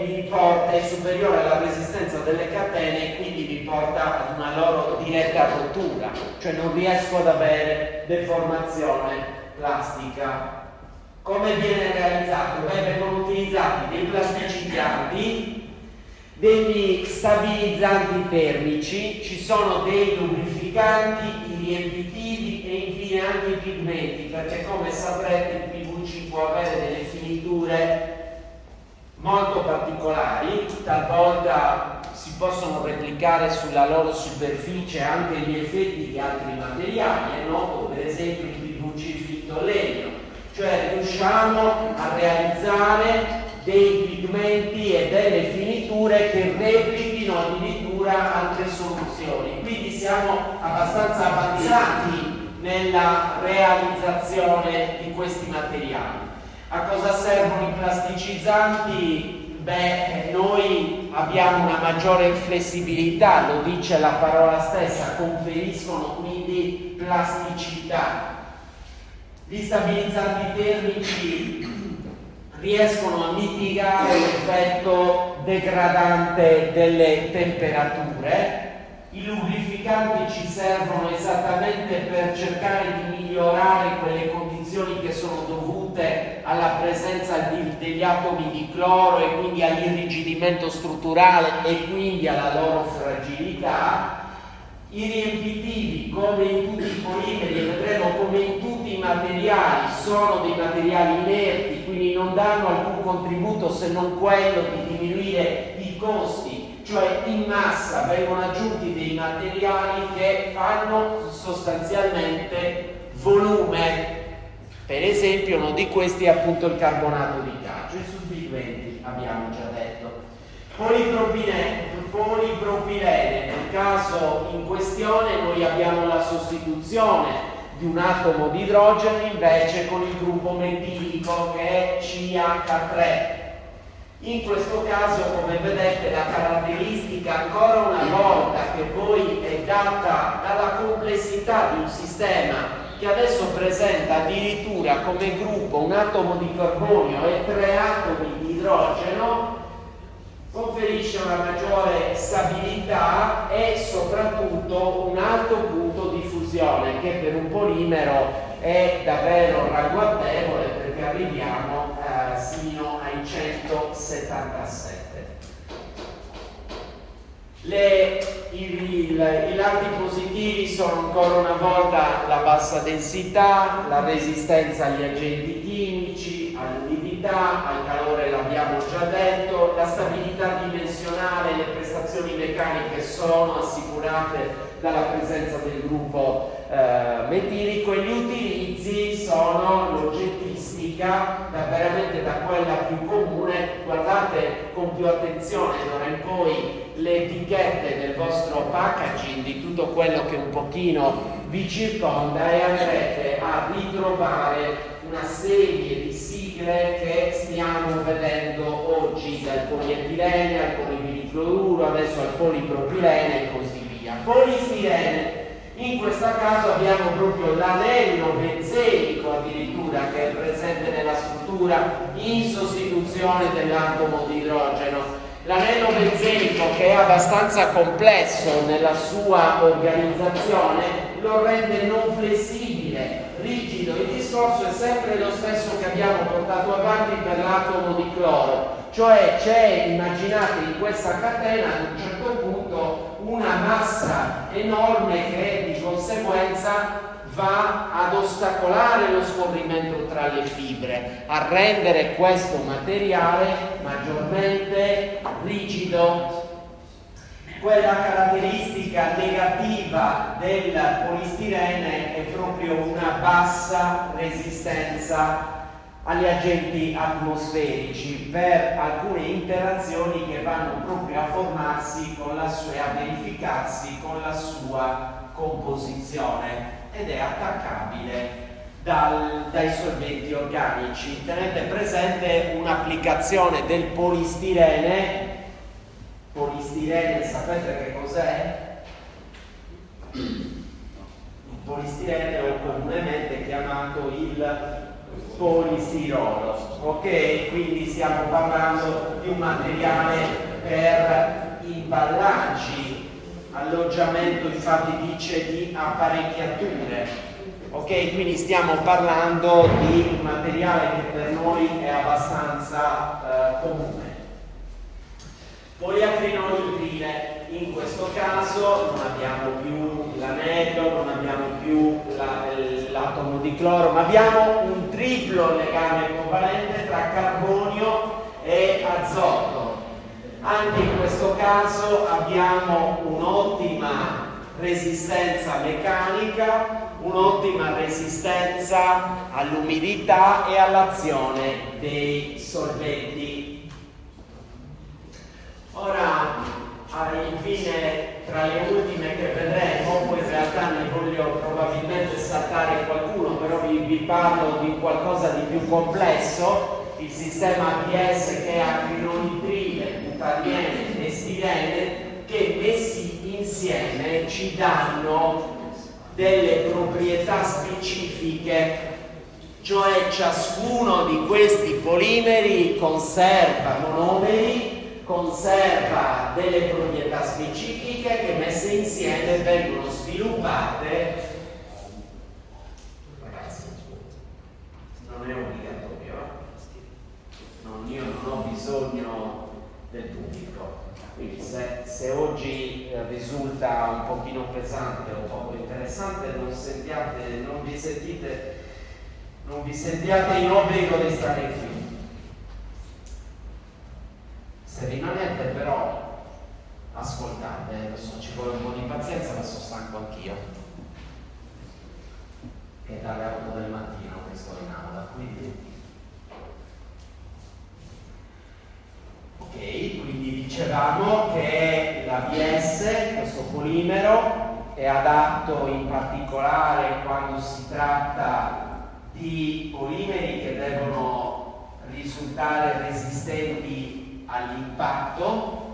alla resistenza delle catene, e quindi mi porta ad una loro diretta rottura, cioè non riesco ad avere deformazione plastica. Come viene realizzato? Beh, vengono utilizzati dei plasticizzanti, degli stabilizzanti termici, ci sono dei lubrificanti, i riempitivi e infine anche i pigmenti, perché come saprete il PVC può avere delle finiture molto particolari, talvolta si possono replicare sulla loro superficie anche gli effetti di altri materiali, è noto per esempio il PVC finto legno, cioè riusciamo a realizzare dei pigmenti e delle finiture che replichino addirittura altre soluzioni, quindi siamo abbastanza avanzati nella realizzazione di questi materiali. A cosa servono i plasticizzanti? Beh, noi abbiamo una maggiore flessibilità, lo dice la parola stessa, conferiscono quindi plasticità. Gli stabilizzanti termici riescono a mitigare l'effetto degradante delle temperature. I lubrificanti ci servono esattamente per cercare di migliorare quelle condizioni che sono dovute alla presenza degli atomi di cloro e quindi all'irrigidimento strutturale e quindi alla loro fragilità. I riempitivi, come in tutti i polimeri, e vedremo come in tutti i materiali, sono dei materiali inerti, quindi non danno alcun contributo se non quello di diminuire i costi, cioè in massa vengono aggiunti dei materiali che fanno sostanzialmente volume. Per esempio uno di questi è appunto il carbonato di calcio, e sui pigmenti abbiamo già detto. Polipropilene, nel caso in questione noi abbiamo la sostituzione di un atomo di idrogeno invece con il gruppo metilico che è CH3. In questo caso, come vedete, la caratteristica ancora una volta che poi è data dalla complessità di un sistema che adesso presenta addirittura come gruppo un atomo di carbonio e 3 atomi di idrogeno, conferisce una maggiore stabilità e soprattutto un alto punto di fusione che per un polimero è davvero ragguardevole, perché arriviamo sino ai 177. I lati positivi sono ancora una volta la bassa densità, la resistenza agli agenti chimici, all'umidità, al calore l'abbiamo già detto, la stabilità dimensionale e le prestazioni meccaniche sono assicurate dalla presenza del gruppo metilico, e gli utilizzi sono l'oggettistica, veramente da quella più comune. Guardate con più attenzione d'ora in poi le etichette del vostro packaging, di tutto quello che un pochino vi circonda, e andrete a ritrovare una serie di sigle che stiamo vedendo oggi, dal polietilene al polivinilcloruro, adesso al polipropilene e così via. Polistirene, in questo caso abbiamo proprio l'anello benzenico addirittura che è presente nella struttura in sostituzione dell'atomo di idrogeno. L'anello benzenico, che è abbastanza complesso nella sua organizzazione, lo rende non flessibile, rigido rigido. Il discorso è sempre lo stesso che abbiamo portato avanti per l'atomo di cloro, cioè c'è, immaginate in questa catena ad un certo punto una massa enorme che di conseguenza va ad ostacolare lo scorrimento tra le fibre, a rendere questo materiale maggiormente rigido. Quella caratteristica negativa del polistirene è proprio una bassa resistenza agli agenti atmosferici per alcune interazioni che vanno proprio a formarsi con la sua, a verificarsi con la sua composizione, ed è attaccabile dai solventi organici. Tenete presente un'applicazione del polistirene. Polistirene, sapete che cos'è? Il polistirene è comunemente chiamato il polistirolo, ok? Quindi stiamo parlando di un materiale per imballaggi, alloggiamento, infatti dice, di apparecchiature, ok? Quindi stiamo parlando di un materiale che per noi è abbastanza comune. Poliacrinolidrine, in questo caso non abbiamo più l'anello, non abbiamo più l'atomo di cloro, ma abbiamo un triplo legame covalente tra carbonio e azoto. Anche in questo caso abbiamo un'ottima resistenza meccanica, un'ottima resistenza all'umidità e all'azione dei solventi. Ora, infine, tra le ultime che vedremo, poi in realtà ne voglio probabilmente saltare qualcuno, però vi parlo di qualcosa di più complesso, il sistema ABS, che è acrinolidrine, butadiene e stirene, che messi insieme ci danno delle proprietà specifiche, cioè ciascuno di questi polimeri conserva monomeri, conserva delle proprietà specifiche che messe insieme vengono sviluppate. Ragazzi, non è obbligatorio, io non ho bisogno del pubblico, quindi se oggi risulta un pochino pesante o poco interessante, non vi sentiate in obbligo di stare qui. Se rimanete però ascoltate, lo so, ci vuole un po' di pazienza, ma sono stanco anch'io, che dalle 8 del mattino che sto in aula, quindi ok, quindi dicevamo che l'ABS, questo polimero, è adatto in particolare quando si tratta di polimeri che devono risultare resistenti all'impatto.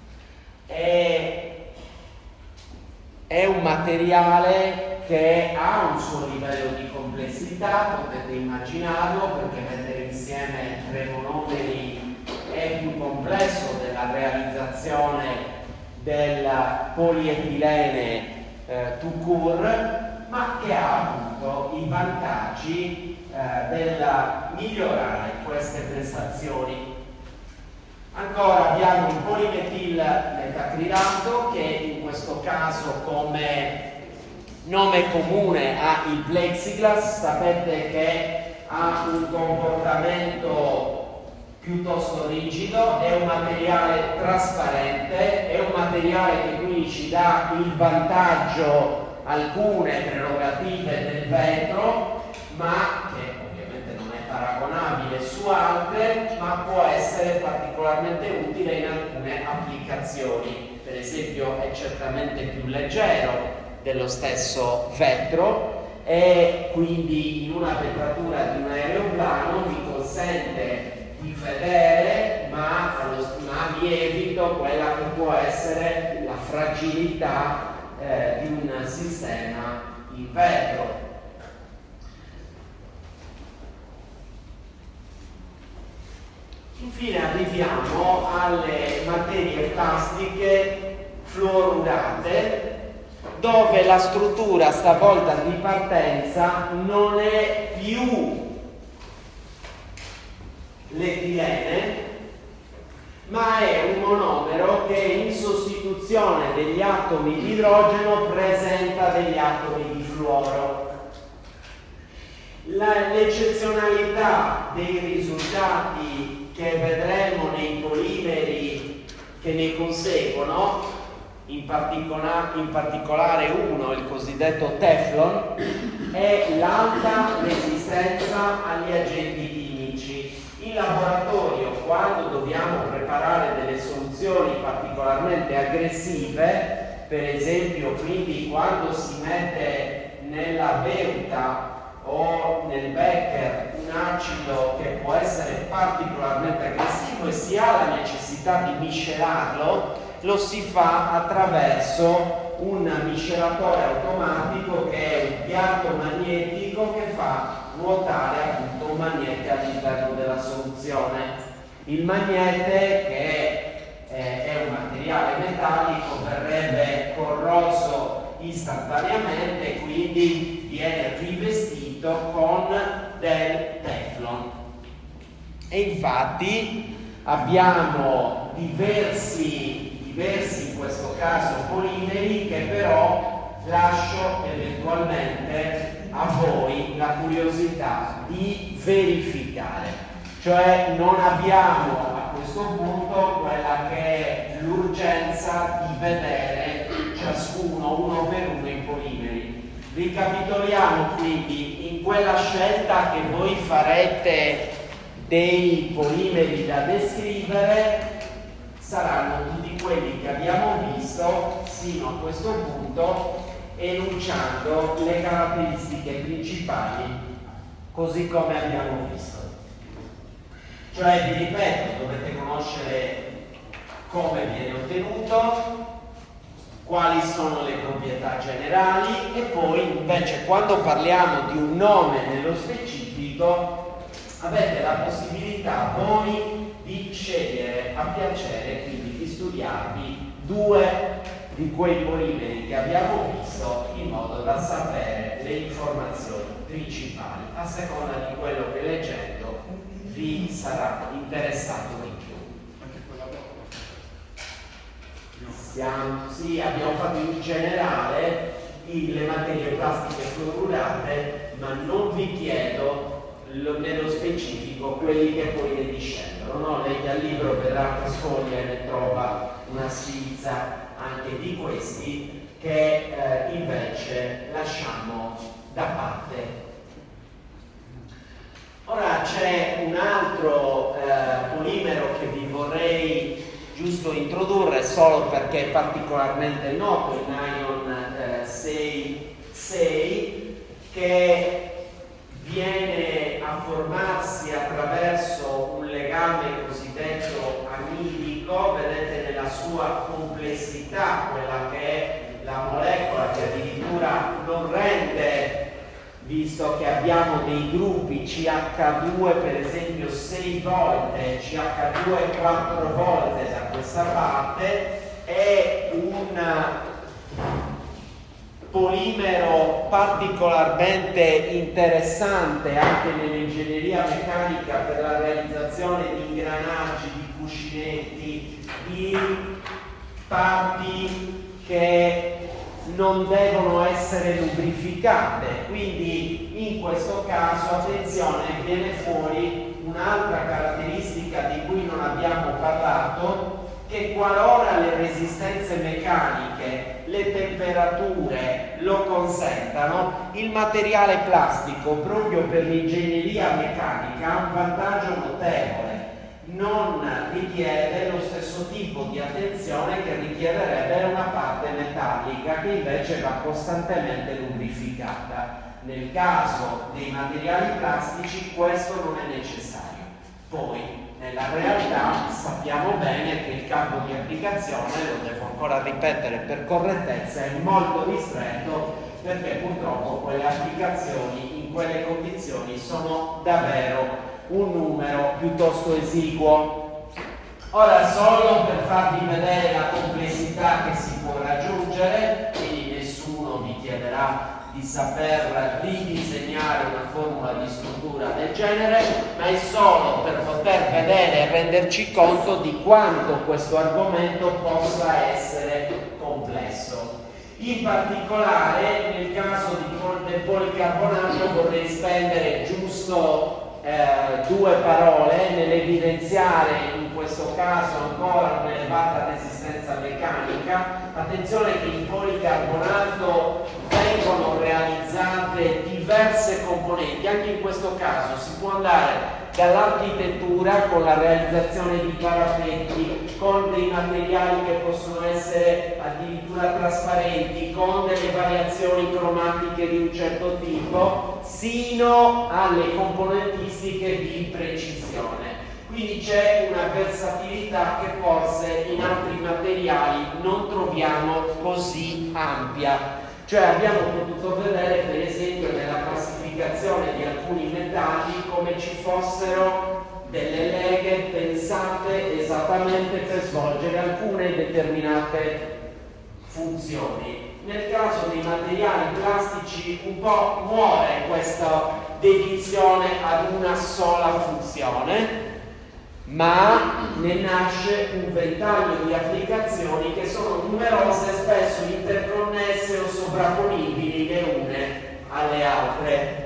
È un materiale che ha un suo livello di complessità, potete immaginarlo, perché mettere insieme 3 monomeri è più complesso della realizzazione del polietilene tout court, ma che ha appunto i vantaggi del migliorare queste prestazioni. Ancora abbiamo il polimetil metacrilato, che in questo caso come nome comune ha il plexiglass. Sapete che ha un comportamento piuttosto rigido, è un materiale trasparente, è un materiale che quindi ci dà il vantaggio, alcune prerogative del vetro, ma che ovviamente non è paragonabile su altre, ma può essere particolarmente utile in alcune applicazioni. Per esempio è certamente più leggero dello stesso vetro e quindi in una vetratura di un aeroplano mi consente di vedere, ma mi evito quella che può essere la fragilità di un sistema in vetro. Infine arriviamo alle materie plastiche fluorurate. dove la struttura stavolta di partenza non è più l'etilene, ma è un monomero che in sostituzione degli atomi di idrogeno presenta degli atomi di fluoro. L'eccezionalità dei risultati che vedremo nei polimeri che ne conseguono, in particolare uno, il cosiddetto Teflon, è l'alta resistenza agli agenti chimici. In laboratorio, quando dobbiamo preparare delle soluzioni particolarmente aggressive, per esempio quindi quando si mette nella beuta o nel becker un acido che può essere particolarmente aggressivo e si ha la necessità di miscelarlo, lo si fa attraverso un miscelatore automatico che è un piatto magnetico che fa ruotare appunto un magnete all'interno della soluzione. Il magnete, che è un materiale metallico, verrebbe corroso istantaneamente, quindi viene rivestito con del Teflon. E infatti abbiamo diversi in questo caso polimeri che però lascio eventualmente a voi la curiosità di verificare. Cioè non abbiamo a questo punto quella che è l'urgenza di vedere ciascuno uno per uno i polimeri. Ricapitoliamo quindi: in quella scelta che voi farete dei polimeri da descrivere saranno tutti quelli che abbiamo visto sino a questo punto, enunciando le caratteristiche principali così come abbiamo visto. Cioè, vi ripeto, dovete conoscere come viene ottenuto, quali sono le proprietà generali, e poi invece quando parliamo di un nome nello specifico avete la possibilità voi di scegliere a piacere, quindi di studiarvi due di quei polimeri che abbiamo visto, in modo da sapere le informazioni principali a seconda di quello che leggendo vi sarà interessato di più. Sì, abbiamo fatto in generale le materie plastiche fluorurate, ma non vi chiedo nello specifico quelli che poi ne discendono, no? Lei dal libro vedrà che sfoglia e ne trova una schizza anche di questi che invece lasciamo da parte. Ora c'è un altro polimero che vi vorrei giusto introdurre solo perché è particolarmente noto, il Nion 6,6, che viene a formarsi attraverso un legame cosiddetto amidico. Vedete nella sua complessità quella che è la molecola, che addirittura non rende, visto che abbiamo dei gruppi CH2 per esempio 6 volte, CH2 4 volte da questa parte, è un polimero particolarmente interessante anche nell'ingegneria meccanica per la realizzazione di ingranaggi, di cuscinetti, di parti che non devono essere lubrificate. Quindi in questo caso, attenzione, viene fuori un'altra caratteristica di cui non abbiamo parlato, che qualora le resistenze meccaniche, le temperature lo consentano, il materiale plastico, proprio per l'ingegneria meccanica, ha un vantaggio notevole: non richiede lo stesso tipo di attenzione che richiederebbe una parte metallica, che invece va costantemente lubrificata. Nel caso dei materiali plastici questo non è necessario. Poi nella realtà sappiamo bene che il campo di applicazione, lo devo ancora ripetere per correttezza, è molto ristretto, perché purtroppo quelle applicazioni in quelle condizioni sono davvero un numero piuttosto esiguo. Ora, solo per farvi vedere la complessità che si può raggiungere, quindi nessun sembra di saper ridisegnare una formula di struttura del genere, ma è solo per poter vedere e renderci conto di quanto questo argomento possa essere complesso. In particolare nel caso del policarbonato vorrei spendere giusto due parole nell'evidenziare in questo caso ancora un'elevata resistenza meccanica. Attenzione che in policarbonato vengono realizzate diverse componenti, anche in questo caso si può andare dall'architettura con la realizzazione di parapetti, con dei materiali che possono essere addirittura trasparenti, con delle variazioni cromatiche di un certo tipo, sino alle componentistiche di precisione. Quindi c'è una versatilità che forse in altri materiali non troviamo così ampia. Cioè abbiamo potuto vedere per esempio nella classificazione di alcuni metalli come ci fossero delle leghe pensate esattamente per svolgere alcune determinate funzioni. Nel caso dei materiali plastici un po' muore questa dedizione ad una sola funzione, ma ne nasce un ventaglio di applicazioni che sono numerose, spesso interconnesse o sovrapponibili le une alle altre.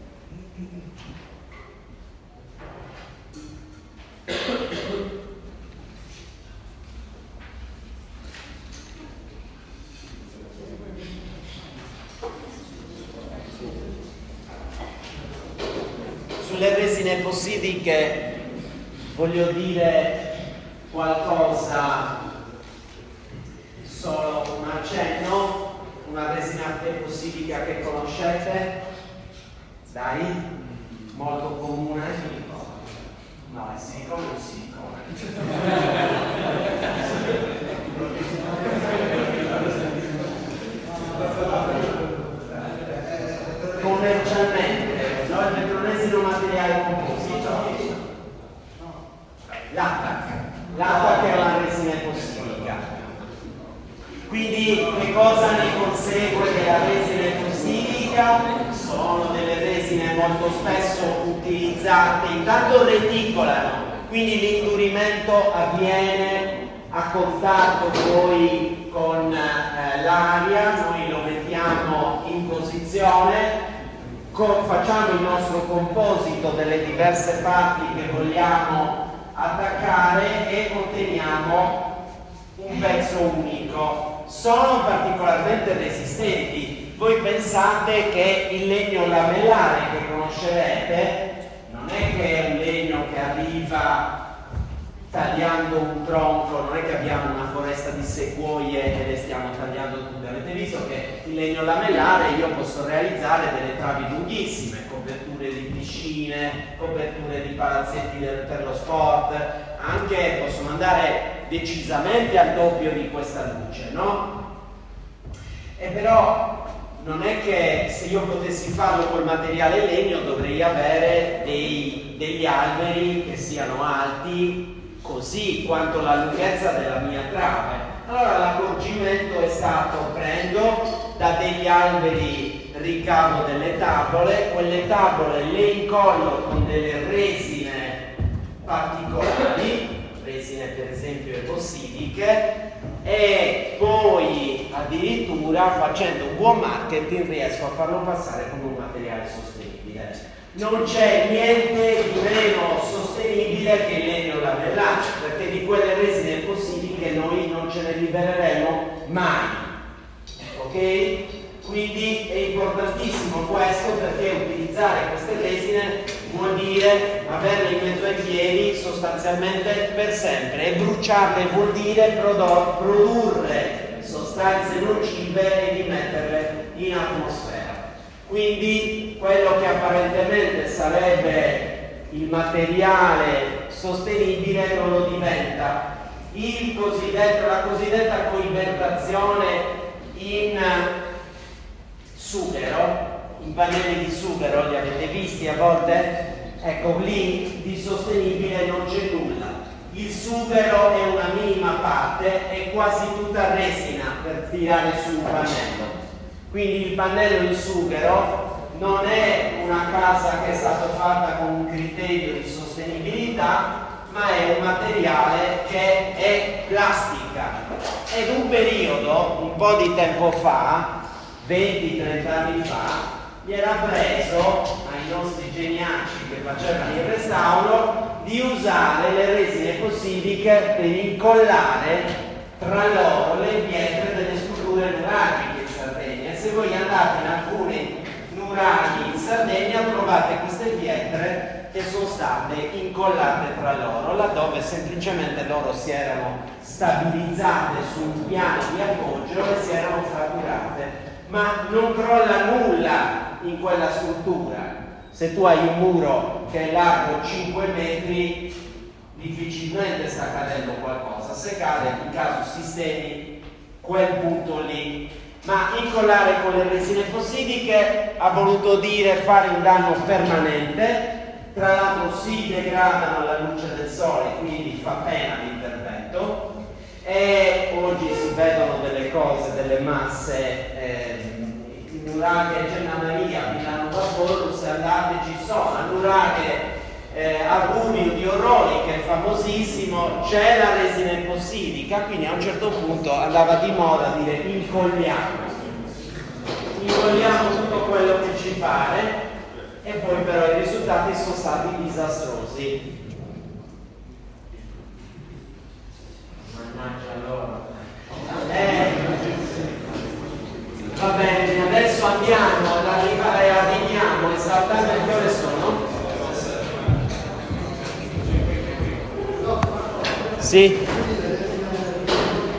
Sulle resine epossidiche voglio dire qualcosa, solo un accenno, una resina epossidica che conoscete, dai, molto comune, no, è silicone o silicone? Commercialmente, no, il vetroresino materiale composito. L'ATAC è una resina epossidica. Quindi che cosa ne consegue della resina epossidica? Sono delle resine molto spesso utilizzate, intanto reticolano, quindi l'indurimento avviene a contatto poi con l'aria, noi lo mettiamo in posizione, facciamo il nostro composito delle diverse parti che vogliamo attaccare e otteniamo un pezzo unico. Sono particolarmente resistenti. Voi pensate che il legno lamellare che conoscerete non è che è un legno che arriva tagliando un tronco, non è che abbiamo una foresta di sequoie e le stiamo tagliando tutte. Avete visto che il legno lamellare io posso realizzare delle travi lunghissime, coperture di piscine, coperture di palazzetti per lo sport, anche possono andare decisamente al doppio di questa luce, no? E però non è che se io potessi farlo col materiale legno dovrei avere degli alberi che siano alti così quanto la lunghezza della mia trave. Allora l'accorgimento è stato: prendo da degli alberi, ricavo delle tavole, quelle tavole le incollo con delle resine particolari, resine per esempio epossidiche, e poi addirittura facendo un buon marketing riesco a farlo passare come un materiale sostenibile. Non c'è niente di meno sostenibile che il legno lamellare, perché di quelle resine epossidiche noi non ce ne libereremo mai, ok? Quindi è importantissimo questo, perché utilizzare queste resine vuol dire averle in mezzo ai piedi sostanzialmente per sempre, e bruciarle vuol dire produrre sostanze nocive e di metterle in atmosfera. Quindi quello che apparentemente sarebbe il materiale sostenibile non lo diventa. La cosiddetta coivertazione in sughero, in pannelli di sughero, li avete visti a volte? Ecco, lì di sostenibile non c'è nulla. Il sughero è una minima parte, è quasi tutta resina per tirare su un pannello. Quindi il pannello in sughero non è una casa che è stata fatta con un criterio di sostenibilità, ma è un materiale che è plastica. Ed un periodo, un po' di tempo fa, 20-30 anni fa, gli era preso ai nostri geniaci che facevano il restauro di usare le resine epossiliche per incollare tra loro le pietre delle strutture nuragiche in Sardegna. E se voi andate in alcuni nuraghi in Sardegna trovate queste pietre che sono state incollate tra loro, laddove semplicemente loro si erano stabilizzate su un piano di appoggio e si erano fratturate. Ma non crolla nulla in quella struttura. Se tu hai un muro che è largo 5 metri, difficilmente sta cadendo qualcosa. Se cade, in caso sistemi quel punto lì. Ma incollare con le resine epossiliche ha voluto dire fare un danno permanente. Tra l'altro si degradano alla luce del sole, quindi fa pena l'intervento. E oggi si vedono delle cose, delle masse nuraghe Genna Maria, Milano Barbollo, se andate ci sono, a nuraghe Agunio di Orroni che è famosissimo, c'è la resina epossidica, quindi a un certo punto andava di moda dire incolliamo tutto quello che ci pare, e poi però i risultati sono stati disastrosi. Mannaggia loro. Va bene, adesso andiamo ad arrivare a Vignano, esattamente che ore sono? Sì.